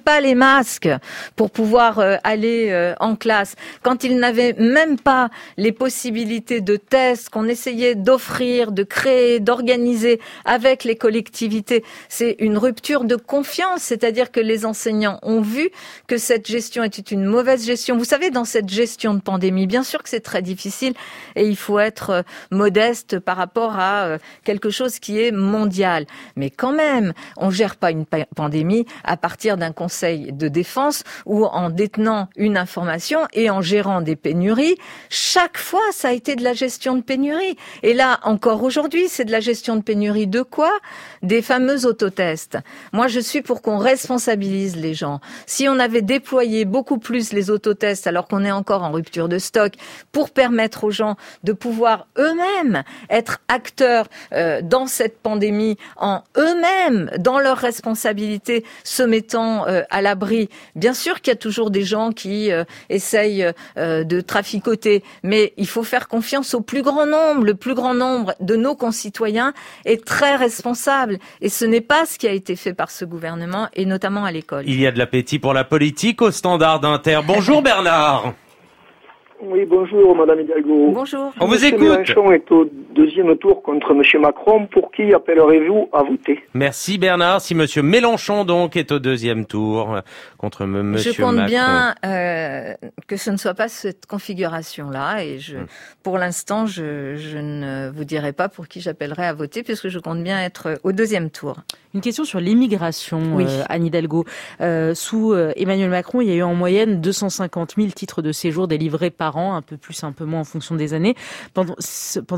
pour pouvoir aller en classe, quand ils n'avaient même pas les possibilités de tests qu'on essayait d'offrir, de créer, d'organiser avec les collectivités. C'est une rupture de confiance, c'est-à-dire que les enseignants ont vu que cette gestion était une mauvaise gestion. Vous savez, dans cette gestion de pandémie, bien sûr que c'est très difficile et il faut être modeste par rapport à quelque chose qui est mondial. Mais quand même, on gère pas une pandémie à partir d'un conseil de défense ou en détenant une information et en gérant des pénuries. Chaque fois, ça a été de la gestion de pénurie. Et là, encore aujourd'hui, c'est de la gestion de pénurie de quoi? Des fameux autotests. Moi, je suis pour qu'on responsabilise les gens. Si on avait déployé beaucoup plus les autotests, alors qu'on est encore en rupture de stock, pour permettre aux gens de pouvoir eux-mêmes être acteurs dans cette pandémie, en eux-mêmes, dans leurs responsabilités, se mettant à l'abri. Bien sûr qu'il y a toujours des gens qui essayent de traficoter, mais il faut faire confiance au plus grand nombre. Le plus grand nombre de nos concitoyens est très responsable. Et ce n'est pas ce qui a été fait par ce gouvernement, et notamment à l'école.
Il y a de l'appétit pour la politique au Standard d'Inter. Bonjour Bernard.
Oui, bonjour Madame Hidalgo.
Bonjour.
On vous écoute.
Mélenchon est au deuxième tour contre Monsieur Macron. Pour qui appellerez-vous à voter?
Merci Bernard. Si Monsieur Mélenchon donc est au deuxième tour contre Monsieur Macron.
Je compte bien que ce ne soit pas cette configuration-là et pour l'instant, je ne vous dirai pas pour qui j'appellerai à voter puisque je compte bien être au deuxième tour.
Une question sur l'immigration, Anne Hidalgo. Sous Emmanuel Macron, il y a eu en moyenne 250 000 titres de séjour délivrés par an, un peu plus, un peu moins en fonction des années. Pendant le quinquennat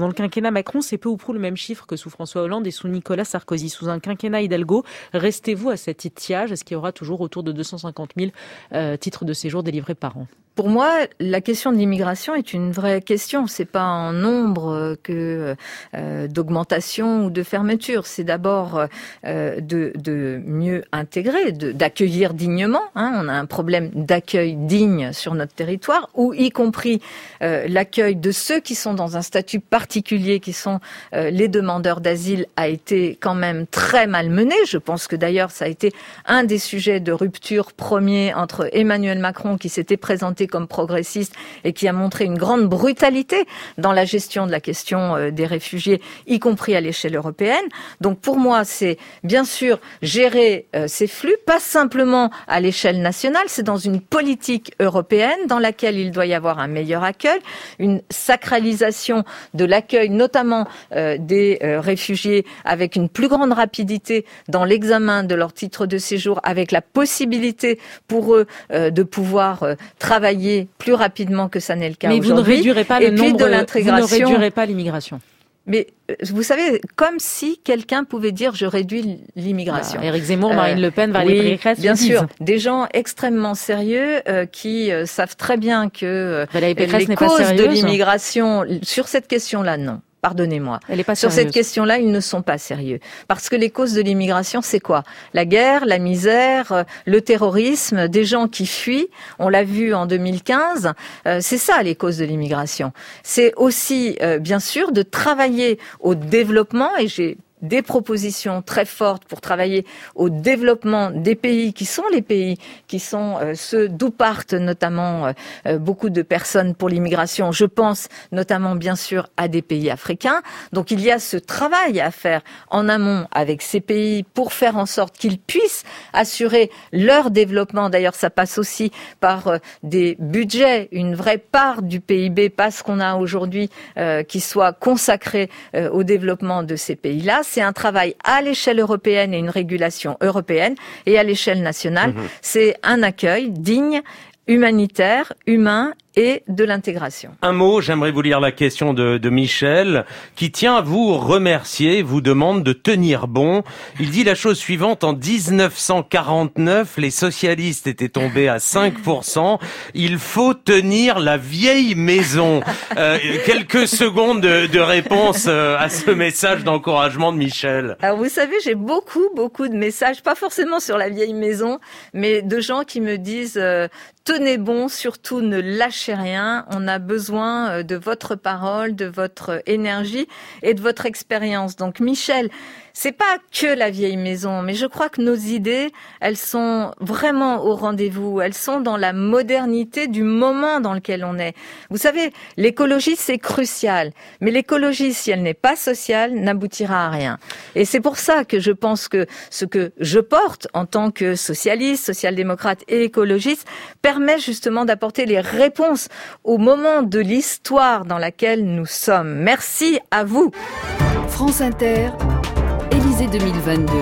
quinquennat Macron, c'est peu ou prou le même chiffre que sous François Hollande et sous Nicolas Sarkozy. Sous un quinquennat Hidalgo, restez-vous à cet étiage? Est-ce qu'il y aura toujours autour de 250 000 titres de séjour délivrés par an?
Pour moi, la question de l'immigration est une vraie question. C'est pas en nombre que d'augmentation ou de fermeture. C'est d'abord de mieux intégrer, d'accueillir dignement. On a un problème d'accueil digne sur notre territoire, où y compris l'accueil de ceux qui sont dans un statut particulier, qui sont les demandeurs d'asile, a été quand même très malmené. Je pense que d'ailleurs ça a été un des sujets de rupture premier entre Emmanuel Macron, qui s'était présenté comme progressiste et qui a montré une grande brutalité dans la gestion de la question des réfugiés, y compris à l'échelle européenne. Donc pour moi, c'est bien sûr gérer ces flux, pas simplement à l'échelle nationale, c'est dans une politique européenne dans laquelle il doit y avoir un meilleur accueil, une sacralisation de l'accueil, notamment des réfugiés, avec une plus grande rapidité dans l'examen de leur titre de séjour, avec la possibilité pour eux de pouvoir travailler plus rapidement que ça n'est le cas aujourd'hui.
Mais vous ne réduirez pas le nombre
de l'intégration.
Vous ne réduirez pas l'immigration.
Mais vous savez, comme si quelqu'un pouvait dire je réduis l'immigration.
Éric Zemmour, Marine Le Pen, Valérie Pécresse,
bien sûr, des gens extrêmement sérieux qui savent très bien que les causes de l'immigration sur cette question-là, non. Pardonnez-moi. Sur cette question-là, ils ne sont pas sérieux. Parce que les causes de l'immigration, c'est quoi? La guerre, la misère, le terrorisme, des gens qui fuient. On l'a vu en 2015. C'est ça, les causes de l'immigration. C'est aussi, bien sûr, de travailler au développement, et j'ai des propositions très fortes pour travailler au développement des pays qui sont les pays qui sont ceux d'où partent notamment beaucoup de personnes pour l'immigration. Je pense notamment bien sûr à des pays africains. Donc il y a ce travail à faire en amont avec ces pays pour faire en sorte qu'ils puissent assurer leur développement. D'ailleurs, ça passe aussi par des budgets, une vraie part du PIB, pas ce qu'on a aujourd'hui, qui soit consacré au développement de ces pays-là. C'est un travail à l'échelle européenne et une régulation européenne, et à l'échelle nationale, c'est un accueil digne, humanitaire, humain et de l'intégration.
Un mot, j'aimerais vous lire la question de Michel, qui tient à vous remercier, vous demande de tenir bon. Il dit la chose suivante: en 1949, les socialistes étaient tombés à 5%. Il faut tenir la vieille maison. Quelques secondes de réponse à ce message d'encouragement de Michel.
Alors vous savez, j'ai beaucoup de messages, pas forcément sur la vieille maison, mais de gens qui me disent tenez bon, surtout ne lâchez rien. On a besoin de votre parole, de votre énergie et de votre expérience. Donc Michel, c'est pas que la vieille maison, mais je crois que nos idées, elles sont vraiment au rendez-vous. Elles sont dans la modernité du moment dans lequel on est. Vous savez, l'écologie, c'est crucial. Mais l'écologie, si elle n'est pas sociale, n'aboutira à rien. Et c'est pour ça que je pense que ce que je porte en tant que socialiste, social-démocrate et écologiste permet justement d'apporter les réponses au moment de l'histoire dans laquelle nous sommes. Merci à vous.
France Inter, Élysée 2022.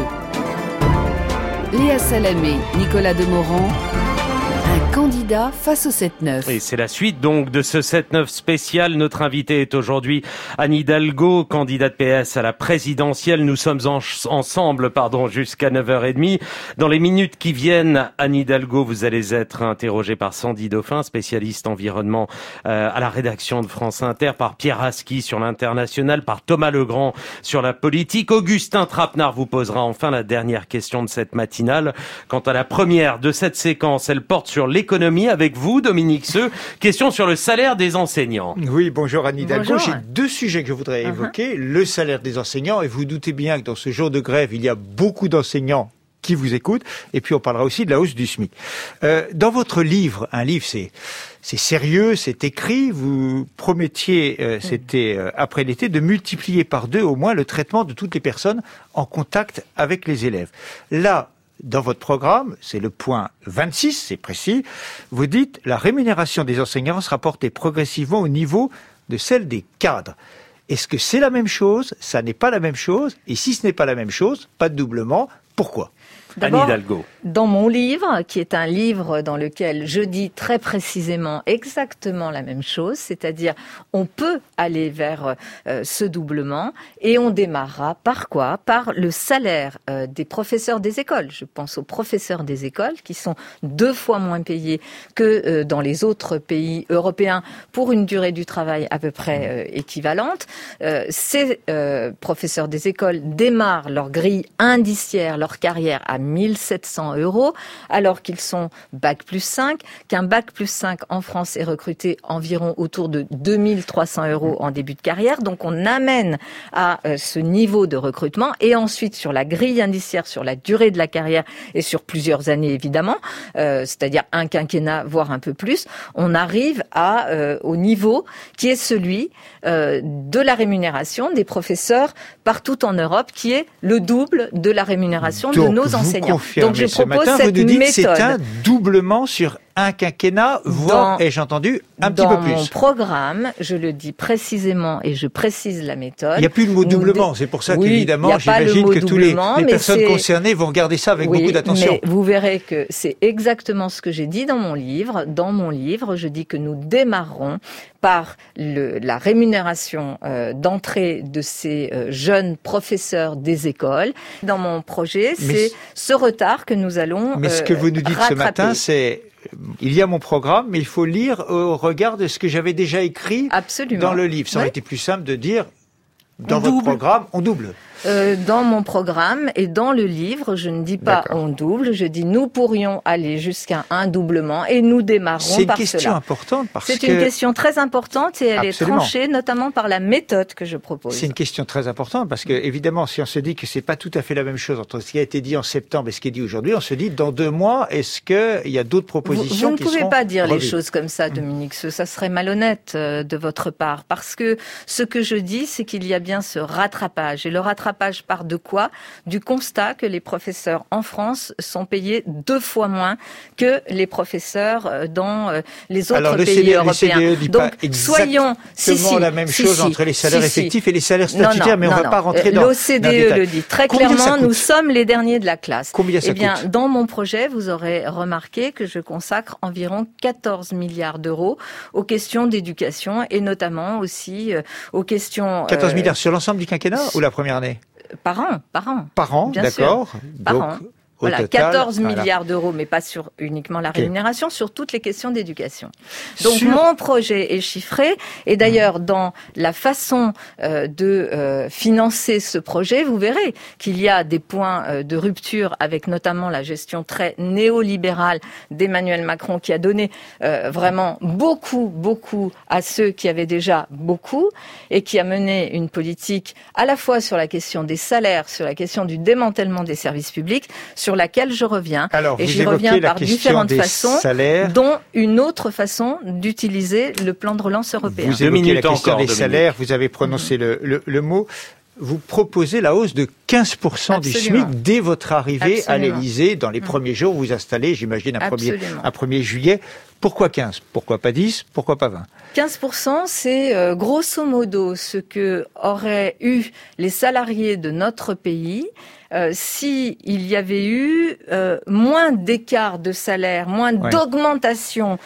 Léa Salamé, Nicolas Demorand. Un candidat face au 7-9.
Et c'est la suite donc de ce 7-9 spécial. Notre invité est aujourd'hui Anne Hidalgo, candidate PS à la présidentielle. Nous sommes ensemble jusqu'à 9h30. Dans les minutes qui viennent, Anne Hidalgo, vous allez être interrogée par Sandy Dauphin, spécialiste environnement à la rédaction de France Inter, par Pierre Aski sur l'international, par Thomas Legrand sur la politique. Augustin Trapenard vous posera enfin la dernière question de cette matinale. Quant à la première de cette séquence, elle porte sur l'économie avec vous, Dominique Seux. Question sur le salaire des enseignants.
Oui, bonjour Anne Hidalgo.
Bonjour.
J'ai deux sujets que je voudrais évoquer. Le salaire des enseignants, et vous doutez bien que dans ce jour de grève, il y a beaucoup d'enseignants qui vous écoutent. Et puis on parlera aussi de la hausse du SMIC. Dans votre livre, un livre c'est sérieux, c'est écrit, vous promettiez, c'était après l'été, de multiplier par 2 au moins le traitement de toutes les personnes en contact avec les élèves. Là, dans votre programme, c'est le point 26, c'est précis, vous dites « La rémunération des enseignants sera portée progressivement au niveau de celle des cadres ». Est-ce que c'est la même chose? Ça n'est pas la même chose? Et si ce n'est pas la même chose, pas de doublement, pourquoi?
Anne Hidalgo.
Dans mon livre, qui est un livre dans lequel je dis très précisément exactement la même chose, c'est-à-dire on peut aller vers ce doublement et on démarrera par quoi ? Par le salaire des professeurs des écoles. Je pense aux professeurs des écoles qui sont 2 fois moins payés que dans les autres pays européens pour une durée du travail à peu près équivalente. Ces professeurs des écoles démarrent leur grille indiciaire, leur carrière à 1 700 €, alors qu'ils sont bac plus 5, qu'un bac plus 5 en France est recruté environ autour de 2 300 € en début de carrière. Donc on amène à ce niveau de recrutement et ensuite sur la grille indiciaire, sur la durée de la carrière et sur plusieurs années évidemment, c'est-à-dire un quinquennat voire un peu plus, on arrive au niveau qui est celui de la rémunération des professeurs partout en Europe, qui est le double de la rémunération de nos enseignants. Donc je propose cette méthode.
C'est un doublement sur un quinquennat, voire, ai-je entendu, un petit peu plus.
Dans mon programme, je le dis précisément et je précise la méthode.
Il n'y a plus le mot doublement, c'est pour ça qu'évidemment, j'imagine que tous les personnes concernées vont regarder ça avec beaucoup d'attention.
Mais vous verrez que c'est exactement ce que j'ai dit dans mon livre. Dans mon livre, je dis que nous démarrerons par la rémunération d'entrée de ces jeunes professeurs des écoles. Dans mon projet, c'est ce retard que nous allons
Mais ce que vous nous dites
rattraper.
ce matin, c'est il y a mon programme, mais il faut lire au regard de ce que j'avais déjà écrit dans le livre. Ça aurait été plus simple de dire, dans votre programme, on double.
Dans mon programme et dans le livre, je ne dis pas on double, je dis nous pourrions aller jusqu'à un doublement et nous démarrons par cela.
C'est une question importante parce que...
C'est une question très importante et elle est tranchée notamment par la méthode que je propose.
C'est une question très importante parce que, évidemment, si on se dit que c'est pas tout à fait la même chose entre ce qui a été dit en septembre et ce qui est dit aujourd'hui, on se dit dans 2 mois, est-ce qu'il y a d'autres propositions qui sont
Vous ne pouvez pas dire
revues.
les choses comme ça, Dominique, ça serait malhonnête de votre part parce que ce que je dis, c'est qu'il y a bien ce rattrapage et le rattrapage part de quoi ? Du constat que les professeurs en France sont payés 2 fois moins que les professeurs dans les autres pays européens.
Donc, soyons la même chose entre les salaires effectifs et les salaires statutaires, mais on ne va pas rentrer dans
l'OCDE le dit très clairement, nous sommes les derniers de la classe.
Combien ça
coûte ? Dans mon projet, vous aurez remarqué que je consacre environ 14 milliards d'euros aux questions d'éducation et notamment aussi aux questions...
14 milliards sur l'ensemble du quinquennat ou la première année ?
Par an.
Par an, d'accord.
Par
Donc,
an.
au
Voilà,
total,
14 milliards d'euros, mais pas sur uniquement la rémunération, sur toutes les questions d'éducation. Donc mon projet est chiffré, et d'ailleurs dans la façon de financer ce projet, vous verrez qu'il y a des points de rupture avec notamment la gestion très néolibérale d'Emmanuel Macron, qui a donné vraiment beaucoup à ceux qui avaient déjà beaucoup, et qui a mené une politique à la fois sur la question des salaires, sur la question du démantèlement des services publics, sur laquelle je reviens.
Alors,
et j'y reviens par différentes façons, dont une autre façon d'utiliser le plan de relance européen.
Vous évoquez la question des salaires, vous avez prononcé le mot. Vous proposez la hausse de 15% du SMIC dès votre arrivée à l'Élysée. Dans les premiers jours, vous installez, j'imagine, un 1er juillet. Pourquoi 15 ? Pourquoi pas 10 ? Pourquoi pas 20 ?
15%, c'est grosso modo ce que auraient eu les salariés de notre pays si il y avait eu moins d'écart de salaire, moins d'augmentation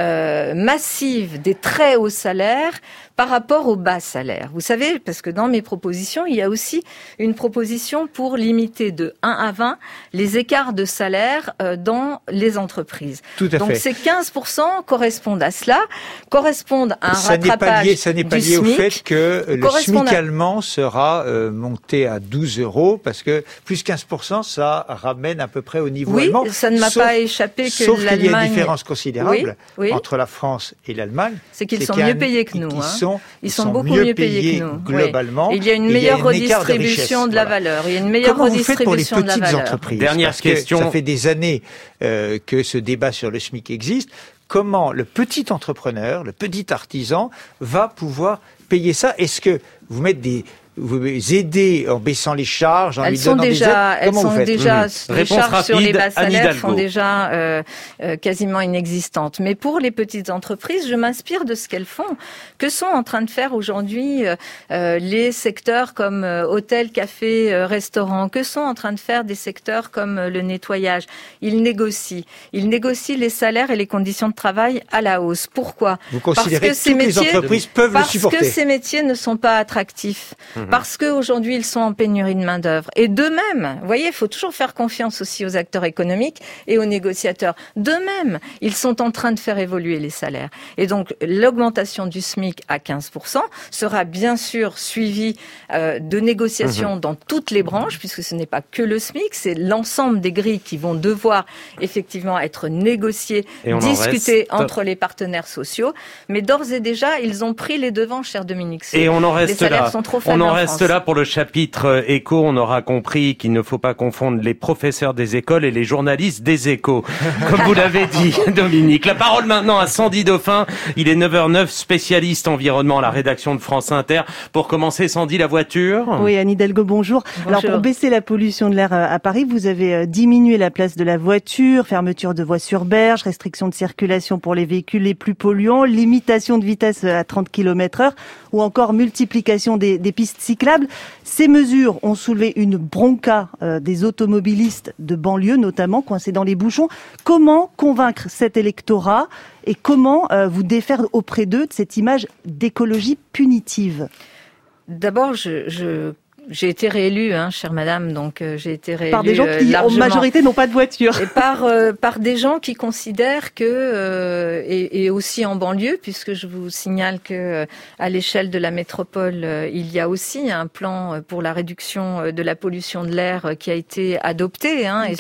massive des très hauts salaires par rapport aux bas salaires. Vous savez, parce que dans mes propositions, il y a aussi une proposition pour limiter de 1 à 20 les écarts de salaire dans les entreprises.
Tout à
Donc
fait.
ces 15% correspondent à cela, correspondent à un rattrapage
ça n'est pas
du
lié au
SMIC,
fait que le SMIC allemand sera monté à 12 €, parce que plus 15%, ça ramène à peu près au niveau allemand.
Oui, ça ne m'a pas échappé que
l'Allemagne... Sauf qu'il y a une différence considérable entre la France et l'Allemagne.
C'est qu'ils sont mieux payés que nous.
Ils sont beaucoup mieux payés que nous. Globalement.
Il y a une meilleure redistribution de la valeur. Il y a une meilleure redistribution de la valeur.
Comment vous faites pour les petites entreprises ?
Dernière question.
Ça fait des années que ce débat sur le SMIC existe. Comment le petit entrepreneur, le petit artisan va pouvoir payer ça ? Est-ce que vous mettez vous aidez en baissant les charges, en
elles
lui
sont
donnant
déjà,
des aides? Comment vous faites?
les charges sur les bas salaires
Hidalgo.
sont déjà quasiment inexistantes. Mais pour les petites entreprises, je m'inspire de ce qu'elles font. Que sont en train de faire aujourd'hui les secteurs comme hôtel, café, restaurant? Que sont en train de faire des secteurs comme le nettoyage? Ils négocient les salaires et les conditions de travail à la hausse. Pourquoi?
Vous considérez que toutes les entreprises peuvent le supporter?
Parce que ces métiers ne sont pas attractifs. Parce qu'aujourd'hui, ils sont en pénurie de main-d'œuvre. Et de même, vous voyez, il faut toujours faire confiance aussi aux acteurs économiques et aux négociateurs. De même, ils sont en train de faire évoluer les salaires. Et donc, l'augmentation du SMIC à 15% sera bien sûr suivie de négociations dans toutes les branches, puisque ce n'est pas que le SMIC, c'est l'ensemble des grilles qui vont devoir effectivement être négociées, discutées entre les partenaires sociaux. Mais d'ores et déjà, ils ont pris les devants, cher Dominique.
Et on en reste là.
On
en reste là pour le chapitre éco. On aura compris qu'il ne faut pas confondre les professeurs des écoles et les journalistes des échos, comme vous l'avez dit, Dominique. La parole maintenant à Sandy Dauphin. Il est 9h09, spécialiste environnement à la rédaction de France Inter. Pour commencer, Sandy, la voiture.
Oui, Anne Hidalgo, bonjour. Alors, pour baisser la pollution de l'air à Paris, vous avez diminué la place de la voiture, fermeture de voies sur berge, restriction de circulation pour les véhicules les plus polluants, limitation de vitesse à 30 km/h ou encore multiplication des pistes cyclables. Ces mesures ont soulevé une bronca des automobilistes de banlieue, notamment coincés dans les bouchons. Comment convaincre cet électorat et comment vous défaire auprès d'eux de cette image d'écologie punitive?
D'abord, j'ai été réélue, chère madame, donc j'ai été réélue
par des gens qui, en majorité, n'ont pas de voiture.
Et par des gens qui considèrent que, et aussi en banlieue, puisque je vous signale que à l'échelle de la métropole, il y a aussi un plan pour la réduction de la pollution de l'air qui a été adopté,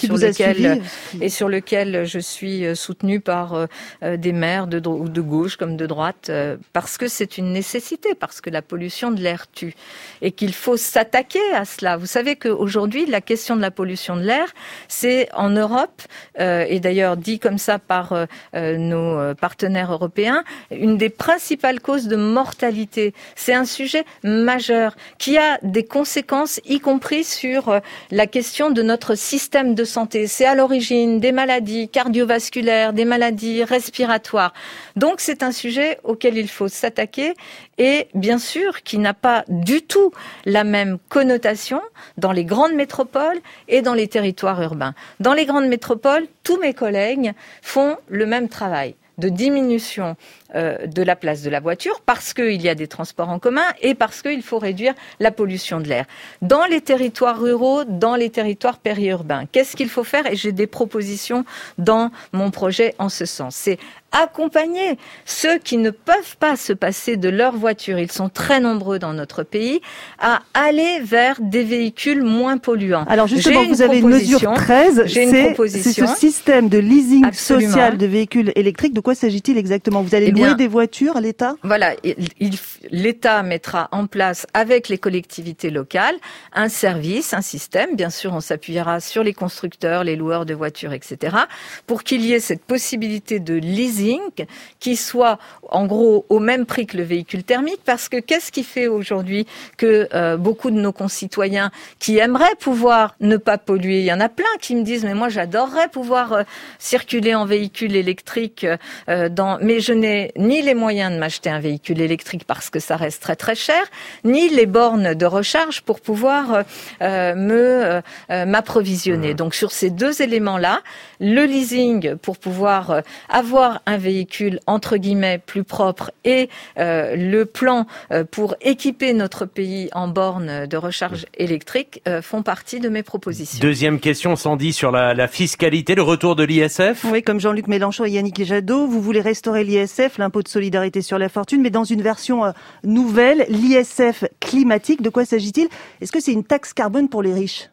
et sur lequel je suis soutenue par des maires de gauche comme de droite, parce que c'est une nécessité, parce que la pollution de l'air tue, et qu'il faut s'attaquer à cela. Vous savez qu'aujourd'hui, la question de la pollution de l'air, c'est en Europe, et d'ailleurs dit comme ça par nos partenaires européens, une des principales causes de mortalité. C'est un sujet majeur qui a des conséquences, y compris sur la question de notre système de santé. C'est à l'origine des maladies cardiovasculaires, des maladies respiratoires. Donc c'est un sujet auquel il faut s'attaquer et bien sûr qui n'a pas du tout la même connotation dans les grandes métropoles et dans les territoires urbains. Dans les grandes métropoles, tous mes collègues font le même travail de diminution de la place de la voiture parce qu'il y a des transports en commun et parce qu'il faut réduire la pollution de l'air. Dans les territoires ruraux, dans les territoires périurbains, qu'est-ce qu'il faut faire? Et j'ai des propositions dans mon projet en ce sens. C'est accompagner ceux qui ne peuvent pas se passer de leur voiture, ils sont très nombreux dans notre pays, à aller vers des véhicules moins polluants.
Alors justement, vous avez une mesure 13, c'est ce système de leasing social de véhicules électriques. De quoi s'agit-il exactement? Vous allez louer des voitures à l'État?
Voilà, l'État mettra en place avec les collectivités locales un service, un système. Bien sûr, on s'appuiera sur les constructeurs, les loueurs de voitures, etc. pour qu'il y ait cette possibilité de leasing qui soit en gros au même prix que le véhicule thermique, parce que qu'est-ce qui fait aujourd'hui que beaucoup de nos concitoyens qui aimeraient pouvoir ne pas polluer, il y en a plein qui me disent mais moi j'adorerais pouvoir circuler en véhicule électrique mais je n'ai ni les moyens de m'acheter un véhicule électrique parce que ça reste très très cher, ni les bornes de recharge pour pouvoir m'approvisionner. Donc sur ces deux éléments-là, le leasing pour pouvoir avoir un véhicule entre guillemets plus propre et le plan pour équiper notre pays en bornes de recharge électrique font partie de mes propositions.
Deuxième question, Sandy, sur la fiscalité, le retour de l'ISF.
Oui, comme Jean-Luc Mélenchon et Yannick Jadot, vous voulez restaurer l'ISF, l'impôt de solidarité sur la fortune, mais dans une version nouvelle, l'ISF climatique. De quoi s'agit-il? Est-ce que c'est une taxe carbone pour les riches?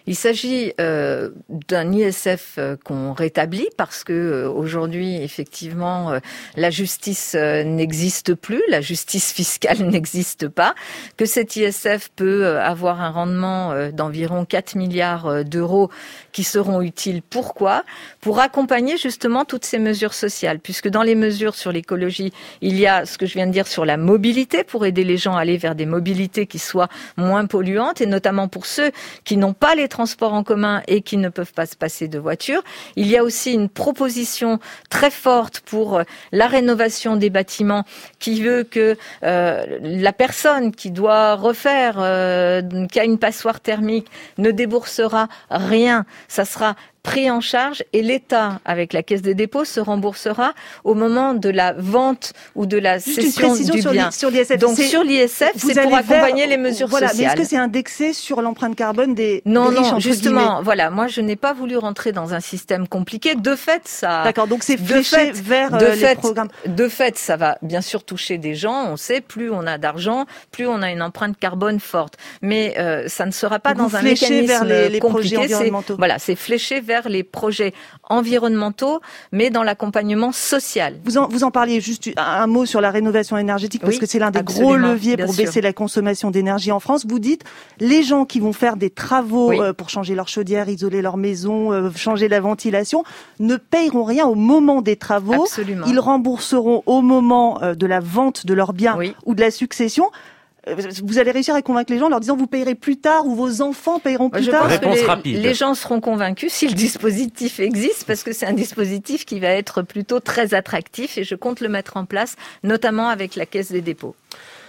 Il s'agit d'un ISF qu'on rétablit parce que aujourd'hui, effectivement, la justice n'existe plus, la justice fiscale n'existe pas, que cet ISF peut avoir un rendement d'environ 4 milliards d'euros qui seront utiles. Pourquoi ? Pour accompagner justement toutes ces mesures sociales, puisque dans les mesures sur l'écologie, il y a ce que je viens de dire sur la mobilité, pour aider les gens à aller vers des mobilités qui soient moins polluantes, et notamment pour ceux qui n'ont pas les transports en commun et qui ne peuvent pas se passer de voiture. Il y a aussi une proposition très forte pour la rénovation des bâtiments qui veut que la personne qui doit refaire, qui a une passoire thermique, ne déboursera rien. Ça sera pris en charge et l'État, avec la Caisse des dépôts, se remboursera au moment de la vente ou de la cession du bien.
Sur l'ISF.
Donc sur l'ISF, c'est pour accompagner les mesures sociales.
Mais est-ce que c'est indexé sur l'empreinte carbone des
Non,
riches,
non, justement, voilà, moi je n'ai pas voulu rentrer dans un système compliqué. De fait, ça...
D'accord, donc c'est fléché vers les programmes.
De fait, ça va bien sûr toucher des gens. On sait, plus on a d'argent, plus on a une empreinte carbone forte. Mais ça ne sera pas donc dans un mécanisme vers les compliqué.
Projets environnementaux.
Voilà, c'est fléché vers les projets environnementaux, mais dans l'accompagnement social.
Vous en parliez, juste un mot sur la rénovation énergétique, parce que c'est l'un des gros leviers pour baisser la consommation d'énergie en France. Vous dites, les gens qui vont faire des travaux pour changer leur chaudière, isoler leur maison, changer la ventilation, ne payeront rien au moment des travaux.
Absolument.
Ils rembourseront au moment de la vente de leurs biens ou de la succession. Vous allez réussir à convaincre les gens en leur disant vous payerez plus tard ou vos enfants payeront plus tard.
Réponse rapide.
Les gens seront convaincus si le dispositif existe, parce que c'est un dispositif qui va être plutôt très attractif et je compte le mettre en place, notamment avec la Caisse des dépôts.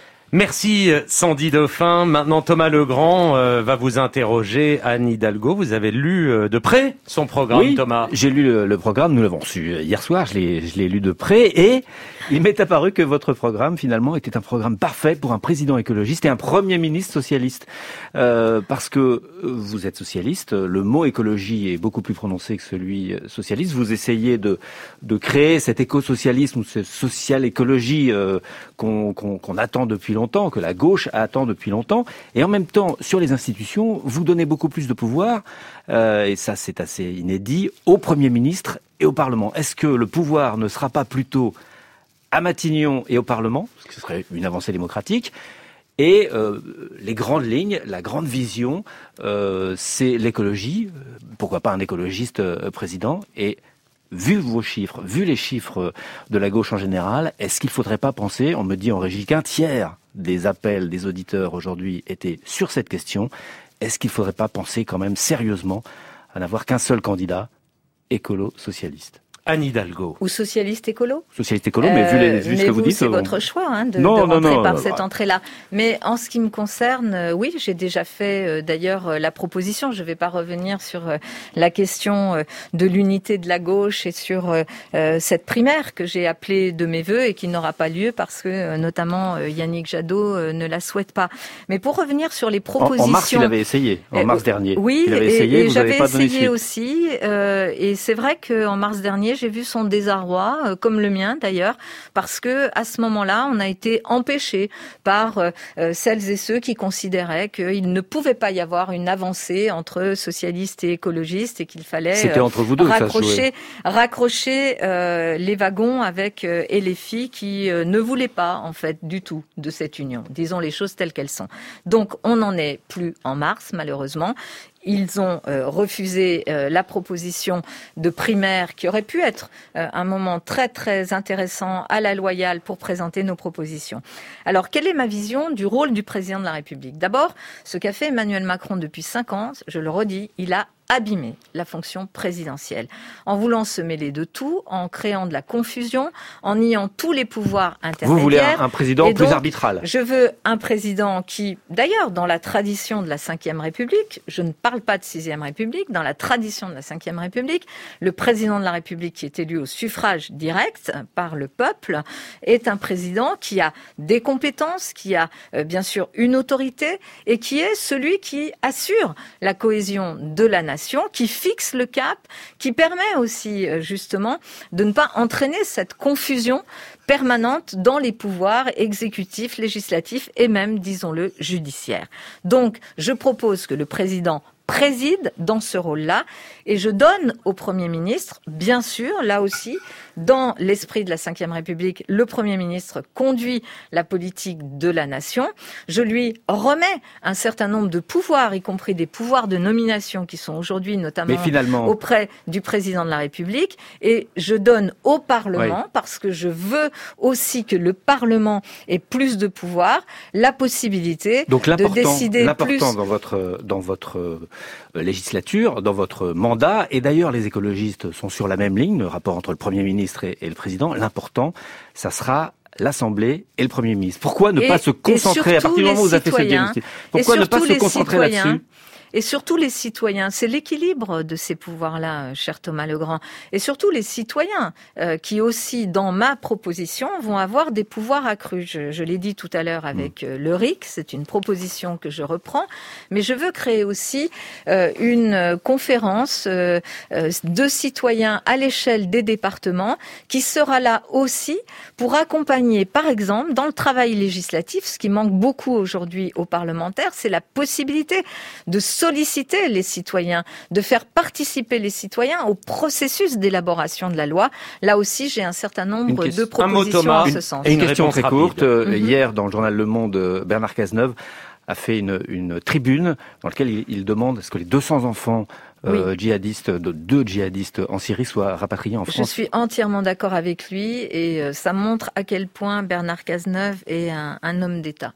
Merci Sandy Dauphin. Maintenant Thomas Legrand va vous interroger. Anne Hidalgo, vous avez lu de près son programme, Thomas.
J'ai lu le programme, nous l'avons su hier soir, je l'ai lu de près et il m'est apparu que votre programme finalement était un programme parfait pour un président écologiste et un premier ministre socialiste. Parce que vous êtes socialiste, le mot écologie est beaucoup plus prononcé que celui socialiste. Vous essayez de créer cet éco-socialisme ou cette social-écologie qu'on attend depuis longtemps, que la gauche attend depuis longtemps, et en même temps, sur les institutions, vous donnez beaucoup plus de pouvoir, et ça c'est assez inédit, au Premier ministre et au Parlement. Est-ce que le pouvoir ne sera pas plutôt à Matignon et au Parlement, ce qui serait une avancée démocratique, et les grandes lignes, la grande vision, c'est l'écologie, pourquoi pas un écologiste président, et vu vos chiffres, vu les chiffres de la gauche en général, est-ce qu'il ne faudrait pas penser, on me dit en régie qu'un tiers des appels des auditeurs aujourd'hui étaient sur cette question, est-ce qu'il ne faudrait pas penser quand même sérieusement à n'avoir qu'un seul candidat, écolo-socialiste ?
Anne Hidalgo.
Ou socialiste écolo ?
Socialiste écolo, mais vu ce que vous dites...
c'est votre choix de rentrer par cette entrée-là. Mais en ce qui me concerne, oui, j'ai déjà fait d'ailleurs la proposition. Je ne vais pas revenir sur la question de l'unité de la gauche et sur cette primaire que j'ai appelée de mes vœux et qui n'aura pas lieu parce que notamment Yannick Jadot ne la souhaite pas. Mais pour revenir sur les propositions...
En mars, il avait essayé. En mars dernier.
Oui,
il avait essayé,
et j'avais essayé
suite.
aussi. Et c'est vrai qu'en mars dernier, j'ai vu son désarroi, comme le mien d'ailleurs, parce que à ce moment-là, on a été empêchés par celles et ceux qui considéraient qu'il ne pouvait pas y avoir une avancée entre socialistes et écologistes et qu'il fallait
C'était entre vous deux
raccrocher les wagons avec et les filles qui ne voulaient pas en fait du tout de cette union. Disons les choses telles qu'elles sont. Donc on n'en est plus en mars malheureusement. Ils ont refusé la proposition de primaire qui aurait pu être un moment très très intéressant à la loyale pour présenter nos propositions. Alors, quelle est ma vision du rôle du président de la République ? D'abord, ce qu'a fait Emmanuel Macron depuis 5 ans, je le redis, il a abîmer la fonction présidentielle, en voulant se mêler de tout, en créant de la confusion, en niant tous les pouvoirs intermédiaires.
Vous voulez un président plus arbitral ?
Je veux un président qui, d'ailleurs, dans la tradition de la Ve République, je ne parle pas de Sixième République, dans la tradition de la Ve République, le président de la République qui est élu au suffrage direct par le peuple est un président qui a des compétences, qui a bien sûr une autorité et qui est celui qui assure la cohésion de la nation, qui fixe le cap, qui permet aussi justement de ne pas entraîner cette confusion permanente dans les pouvoirs exécutifs, législatifs et même, disons-le, judiciaires. Donc, je propose que le président préside dans ce rôle-là. Et je donne au Premier ministre, bien sûr, là aussi, dans l'esprit de la Ve République, le Premier ministre conduit la politique de la nation. Je lui remets un certain nombre de pouvoirs, y compris des pouvoirs de nomination qui sont aujourd'hui notamment auprès du Président de la République. Et je donne au Parlement, parce que je veux aussi que le Parlement ait plus de pouvoir, la possibilité de décider plus.
L'important dans votre législature, dans votre mandat, et d'ailleurs les écologistes sont sur la même ligne, le rapport entre le Premier ministre et le Président, l'important, ça sera l'Assemblée et le Premier ministre. Pourquoi ne pas se concentrer, à partir du moment où vous avez fait ce diagnostic, pourquoi ne pas se concentrer là-dessus ?
Et surtout les citoyens, c'est l'équilibre de ces pouvoirs-là, cher Thomas Legrand. Et surtout les citoyens qui aussi, dans ma proposition, vont avoir des pouvoirs accrus. Je l'ai dit tout à l'heure avec le RIC, c'est une proposition que je reprends. Mais je veux créer aussi une conférence de citoyens à l'échelle des départements qui sera là aussi pour accompagner, par exemple, dans le travail législatif, ce qui manque beaucoup aujourd'hui aux parlementaires, c'est la possibilité de solliciter les citoyens, de faire participer les citoyens au processus d'élaboration de la loi. Là aussi, j'ai un certain nombre de propositions en ce sens.
Et une question très courte. Hier, dans le journal Le Monde, Bernard Cazeneuve a fait une tribune dans laquelle il demande est-ce que les 200 enfants djihadistes, deux djihadistes en Syrie soient rapatriés en France.
Je suis entièrement d'accord avec lui et ça montre à quel point Bernard Cazeneuve est un homme d'État.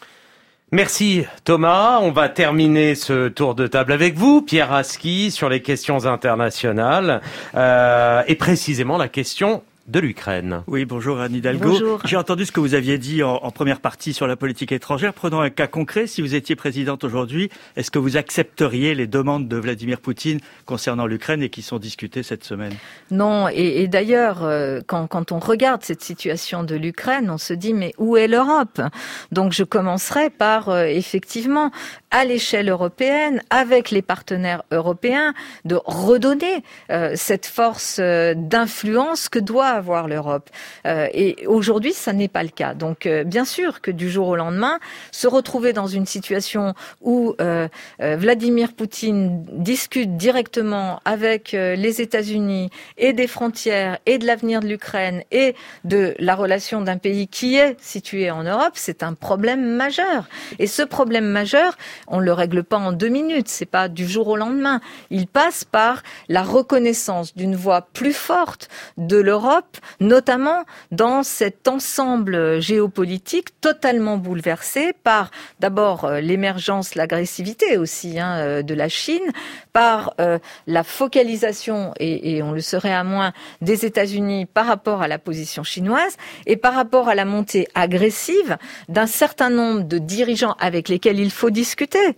Merci Thomas. On va terminer ce tour de table avec vous, Pierre Aski, sur les questions internationales et précisément la question de l'Ukraine.
Oui, bonjour Anne Hidalgo.
Bonjour.
J'ai entendu ce que vous aviez dit en première partie sur la politique étrangère. Prenons un cas concret. Si vous étiez présidente aujourd'hui, est-ce que vous accepteriez les demandes de Vladimir Poutine concernant l'Ukraine et qui sont discutées cette semaine ?
Non, et d'ailleurs, quand on regarde cette situation de l'Ukraine, on se dit mais où est l'Europe ? Donc je commencerai par effectivement, à l'échelle européenne, avec les partenaires européens, de redonner cette force d'influence que doit avoir l'Europe. Et aujourd'hui, ça n'est pas le cas. Donc, bien sûr que du jour au lendemain, se retrouver dans une situation où Vladimir Poutine discute directement avec les États-Unis et des frontières et de l'avenir de l'Ukraine et de la relation d'un pays qui est situé en Europe, c'est un problème majeur. Et ce problème majeur, on ne le règle pas en 2 minutes. C'est pas du jour au lendemain. Il passe par la reconnaissance d'une voix plus forte de l'Europe, notamment dans cet ensemble géopolitique totalement bouleversé par d'abord l'émergence, l'agressivité aussi de la Chine, par la focalisation, et on le serait à moins, des États-Unis par rapport à la position chinoise et par rapport à la montée agressive d'un certain nombre de dirigeants avec lesquels il faut discuter,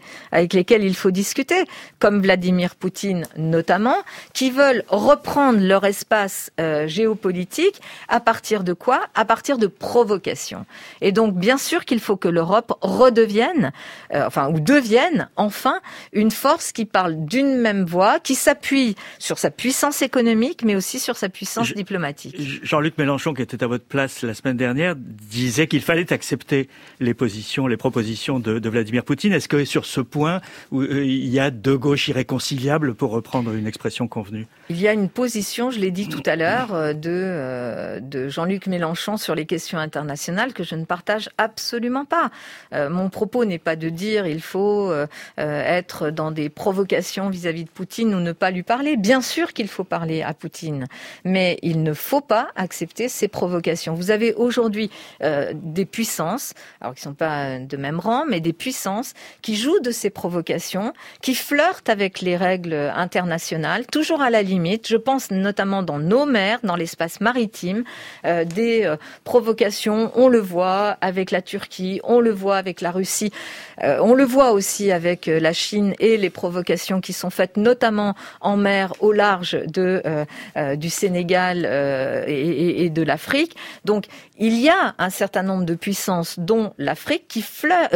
comme Vladimir Poutine notamment, qui veulent reprendre leur espace géopolitique. À partir de quoi ? À partir de provocations. Et donc, bien sûr qu'il faut que l'Europe redevienne, ou devienne enfin une force qui parle d'une même voix, qui s'appuie sur sa puissance économique, mais aussi sur sa puissance diplomatique.
Jean-Luc Mélenchon, qui était à votre place la semaine dernière, disait qu'il fallait accepter les propositions de Vladimir Poutine. Est-ce que sur ce point, il y a deux gauches irréconciliables, pour reprendre une expression convenue ?
Il y a une position, je l'ai dit tout à l'heure, de Jean-Luc Mélenchon sur les questions internationales que je ne partage absolument pas. Mon propos n'est pas de dire il faut être dans des provocations vis-à-vis de Poutine ou ne pas lui parler. Bien sûr qu'il faut parler à Poutine, mais il ne faut pas accepter ces provocations. Vous avez aujourd'hui des puissances, alors qui ne sont pas de même rang, mais des puissances qui jouent de ces provocations, qui flirtent avec les règles internationales, toujours à la limite. Je pense notamment dans nos mers, dans l'espace maritime, des provocations, on le voit avec la Turquie, on le voit avec la Russie, on le voit aussi avec la Chine et les provocations qui sont faites notamment en mer au large du Sénégal et de l'Afrique. Donc il y a un certain nombre de puissances, dont l'Afrique qui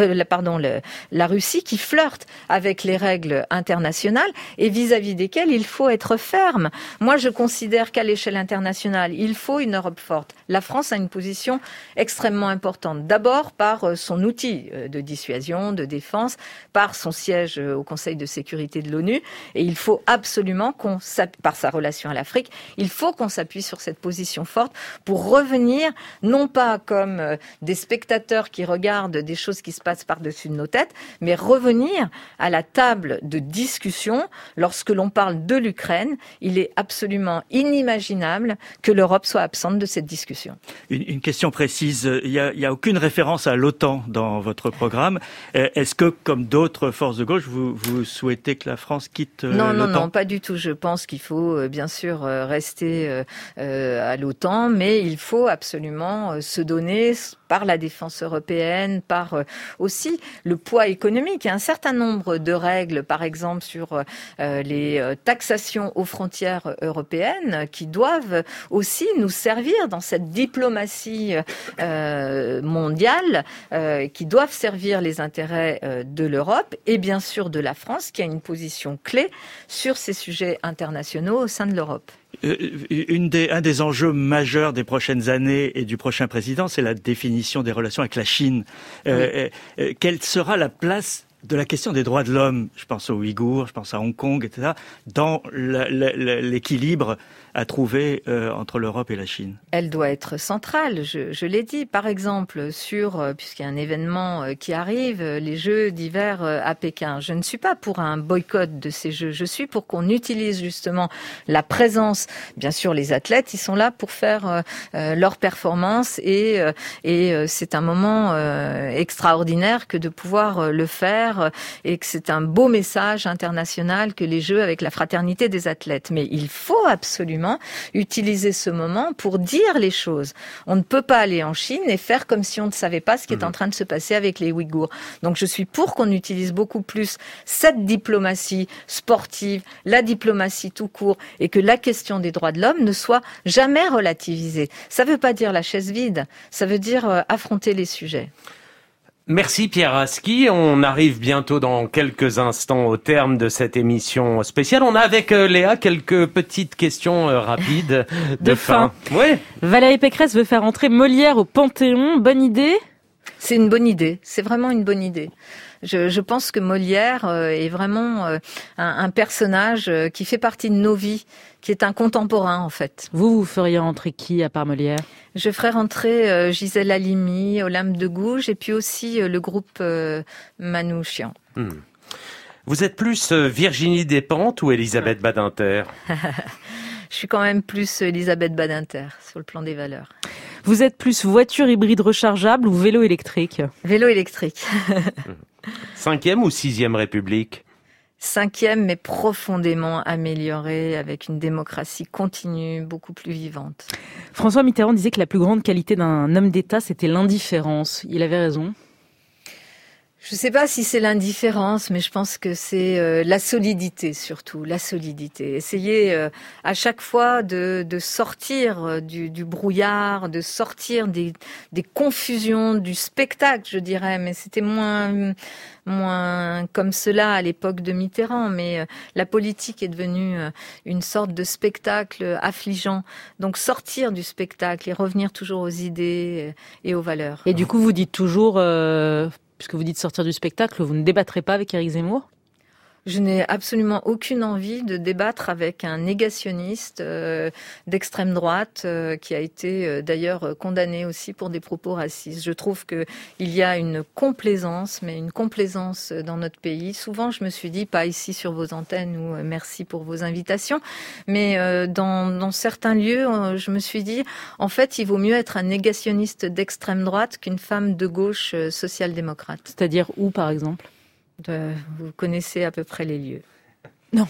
la Russie qui flirte avec les règles internationales et vis-à-vis desquelles il faut être ferme. Moi, je considère qu'à l'échelle internationale, mondiale. Il faut une Europe forte. La France a une position extrêmement importante. D'abord par son outil de dissuasion, de défense, par son siège au Conseil de sécurité de l'ONU. Et il faut absolument par sa relation à l'Afrique, il faut qu'on s'appuie sur cette position forte pour revenir, non pas comme des spectateurs qui regardent des choses qui se passent par-dessus de nos têtes, mais revenir à la table de discussion. Lorsque l'on parle de l'Ukraine, il est absolument inimaginable que l'Europe soit absente de cette discussion.
Une question précise, il y a aucune référence à l'OTAN dans votre programme. Est-ce que, comme d'autres forces de gauche, vous souhaitez que la France quitte l'OTAN ?
Non, pas du tout. Je pense qu'il faut bien sûr rester à l'OTAN, mais il faut absolument se donner par la défense européenne, par aussi le poids économique. Il y a un certain nombre de règles, par exemple sur les taxations aux frontières européennes, qui doivent aussi nous servir dans cette diplomatie mondiale, qui doivent servir les intérêts de l'Europe et bien sûr de la France, qui a une position clé sur ces sujets internationaux au sein de l'Europe.
Un des enjeux majeurs des prochaines années et du prochain président, c'est la définition des relations avec la Chine. Oui. Quelle sera la place de la question des droits de l'homme, je pense aux Ouïghours, je pense à Hong Kong, etc., dans l'équilibre à trouver entre l'Europe et la Chine?
Elle doit être centrale, je l'ai dit. Par exemple, puisqu'il y a un événement qui arrive, les Jeux d'hiver à Pékin. Je ne suis pas pour un boycott de ces Jeux. Je suis pour qu'on utilise justement la présence. Bien sûr, les athlètes, ils sont là pour faire leur performance et c'est un moment extraordinaire que de pouvoir le faire et que c'est un beau message international que les Jeux avec la fraternité des athlètes. Mais il faut absolument utiliser ce moment pour dire les choses. On ne peut pas aller en Chine et faire comme si on ne savait pas ce qui est en train de se passer avec les Ouïghours. Donc je suis pour qu'on utilise beaucoup plus cette diplomatie sportive, la diplomatie tout court, et que la question des droits de l'homme ne soit jamais relativisée. Ça ne veut pas dire la chaise vide, ça veut dire affronter les sujets.
Merci Pierre Aski. On arrive bientôt dans quelques instants au terme de cette émission spéciale. On a avec Léa quelques petites questions rapides de fin. Ouais.
Valérie Pécresse veut faire entrer Molière au Panthéon. Bonne idée ?
C'est une bonne idée. C'est vraiment une bonne idée. Je pense que Molière est vraiment un personnage qui fait partie de nos vies, qui est un contemporain en fait.
Vous feriez rentrer qui à part Molière ?
Je ferais rentrer Gisèle Halimi, Olympe de Gouges et puis aussi le groupe Manouchian.
Vous êtes plus Virginie Despentes ou Elisabeth Badinter ?
Je suis quand même plus Elisabeth Badinter sur le plan des valeurs.
Vous êtes plus voiture hybride rechargeable ou vélo électrique ?
Vélo électrique.
5e ou 6e République ?
5e, mais profondément améliorée, avec une démocratie continue, beaucoup plus vivante.
François Mitterrand disait que la plus grande qualité d'un homme d'État, c'était l'indifférence. Il avait raison ?
Je ne sais pas si c'est l'indifférence, mais je pense que c'est la solidité surtout, la solidité. Essayer à chaque fois de sortir du brouillard, de sortir des confusions, du spectacle, je dirais, mais c'était moins comme cela à l'époque de Mitterrand, mais la politique est devenue une sorte de spectacle affligeant. Donc sortir du spectacle et revenir toujours aux idées et aux valeurs.
Et du coup, vous dites toujours... Puisque vous dites sortir du spectacle, vous ne débattrez pas avec Éric Zemmour ?
Je n'ai absolument aucune envie de débattre avec un négationniste d'extrême droite qui a été d'ailleurs condamné aussi pour des propos racistes. Je trouve qu'il y a une complaisance, mais une complaisance dans notre pays. Souvent, je me suis dit, pas ici sur vos antennes ou merci pour vos invitations, mais dans certains lieux, je me suis dit, en fait, il vaut mieux être un négationniste d'extrême droite qu'une femme de gauche social-démocrate.
C'est-à-dire où, par exemple ?
Vous connaissez à peu près les lieux.
Non.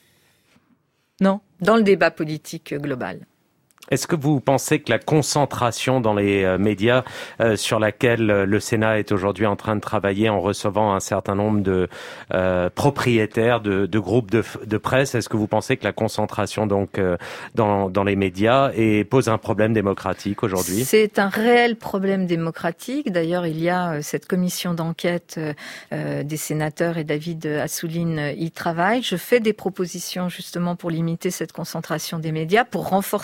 Dans le débat politique global.
Est-ce que vous pensez que la concentration dans les médias sur laquelle le Sénat est aujourd'hui en train de travailler en recevant un certain nombre de propriétaires de groupes de presse, est-ce que vous pensez que la concentration donc dans les médias pose un problème démocratique aujourd'hui ?
C'est un réel problème démocratique. D'ailleurs, il y a cette commission d'enquête des sénateurs et David Assouline y travaille. Je fais des propositions justement pour limiter cette concentration des médias, pour renforcer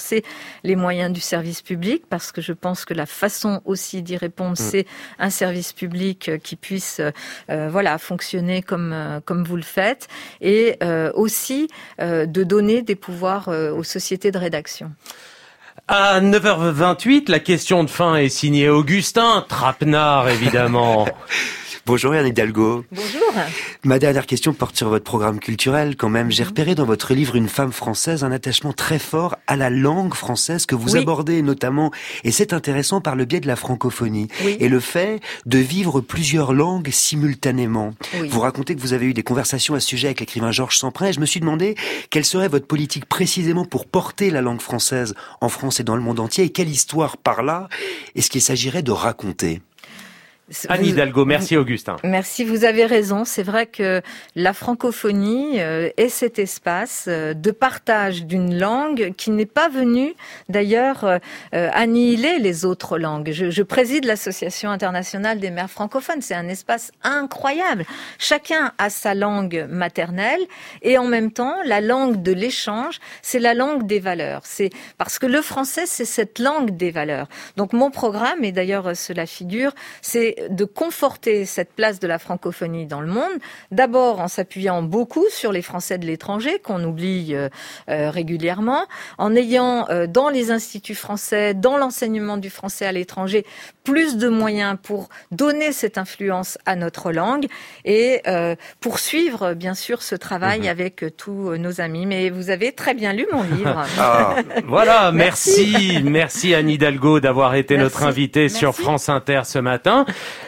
les moyens du service public, parce que je pense que la façon aussi d'y répondre, c'est un service public qui puisse fonctionner comme vous le faites, et aussi de donner des pouvoirs aux sociétés de rédaction.
À 9h28, la question de fin est signée Augustin Trapenard, évidemment.
Bonjour Anne Hidalgo.
Bonjour.
Ma dernière question porte sur votre programme culturel quand même. J'ai repéré dans votre livre Une femme française un attachement très fort à la langue française que vous abordez notamment, et c'est intéressant, par le biais de la francophonie et le fait de vivre plusieurs langues simultanément. Vous racontez que vous avez eu des conversations à ce sujet avec l'écrivain Georges Samprin, et je me suis demandé quelle serait votre politique précisément pour porter la langue française en France et dans le monde entier, et quelle histoire par là est-ce qu'il s'agirait de raconter?
Anne Hidalgo, merci Augustin.
Merci, vous avez raison. C'est vrai que la francophonie est cet espace de partage d'une langue qui n'est pas venue d'ailleurs annihiler les autres langues. Je préside l'Association internationale des mères francophones. C'est un espace incroyable. Chacun a sa langue maternelle et en même temps, la langue de l'échange, c'est la langue des valeurs. C'est parce que le français, c'est cette langue des valeurs. Donc mon programme, et d'ailleurs cela figure, c'est de conforter cette place de la francophonie dans le monde, d'abord en s'appuyant beaucoup sur les Français de l'étranger, qu'on oublie régulièrement, en ayant dans les instituts français, dans l'enseignement du français à l'étranger, plus de moyens pour donner cette influence à notre langue et poursuivre bien sûr ce travail avec tous nos amis. Mais vous avez très bien lu mon livre.
Voilà, merci Anne Hidalgo d'avoir été notre invitée sur France Inter ce matin.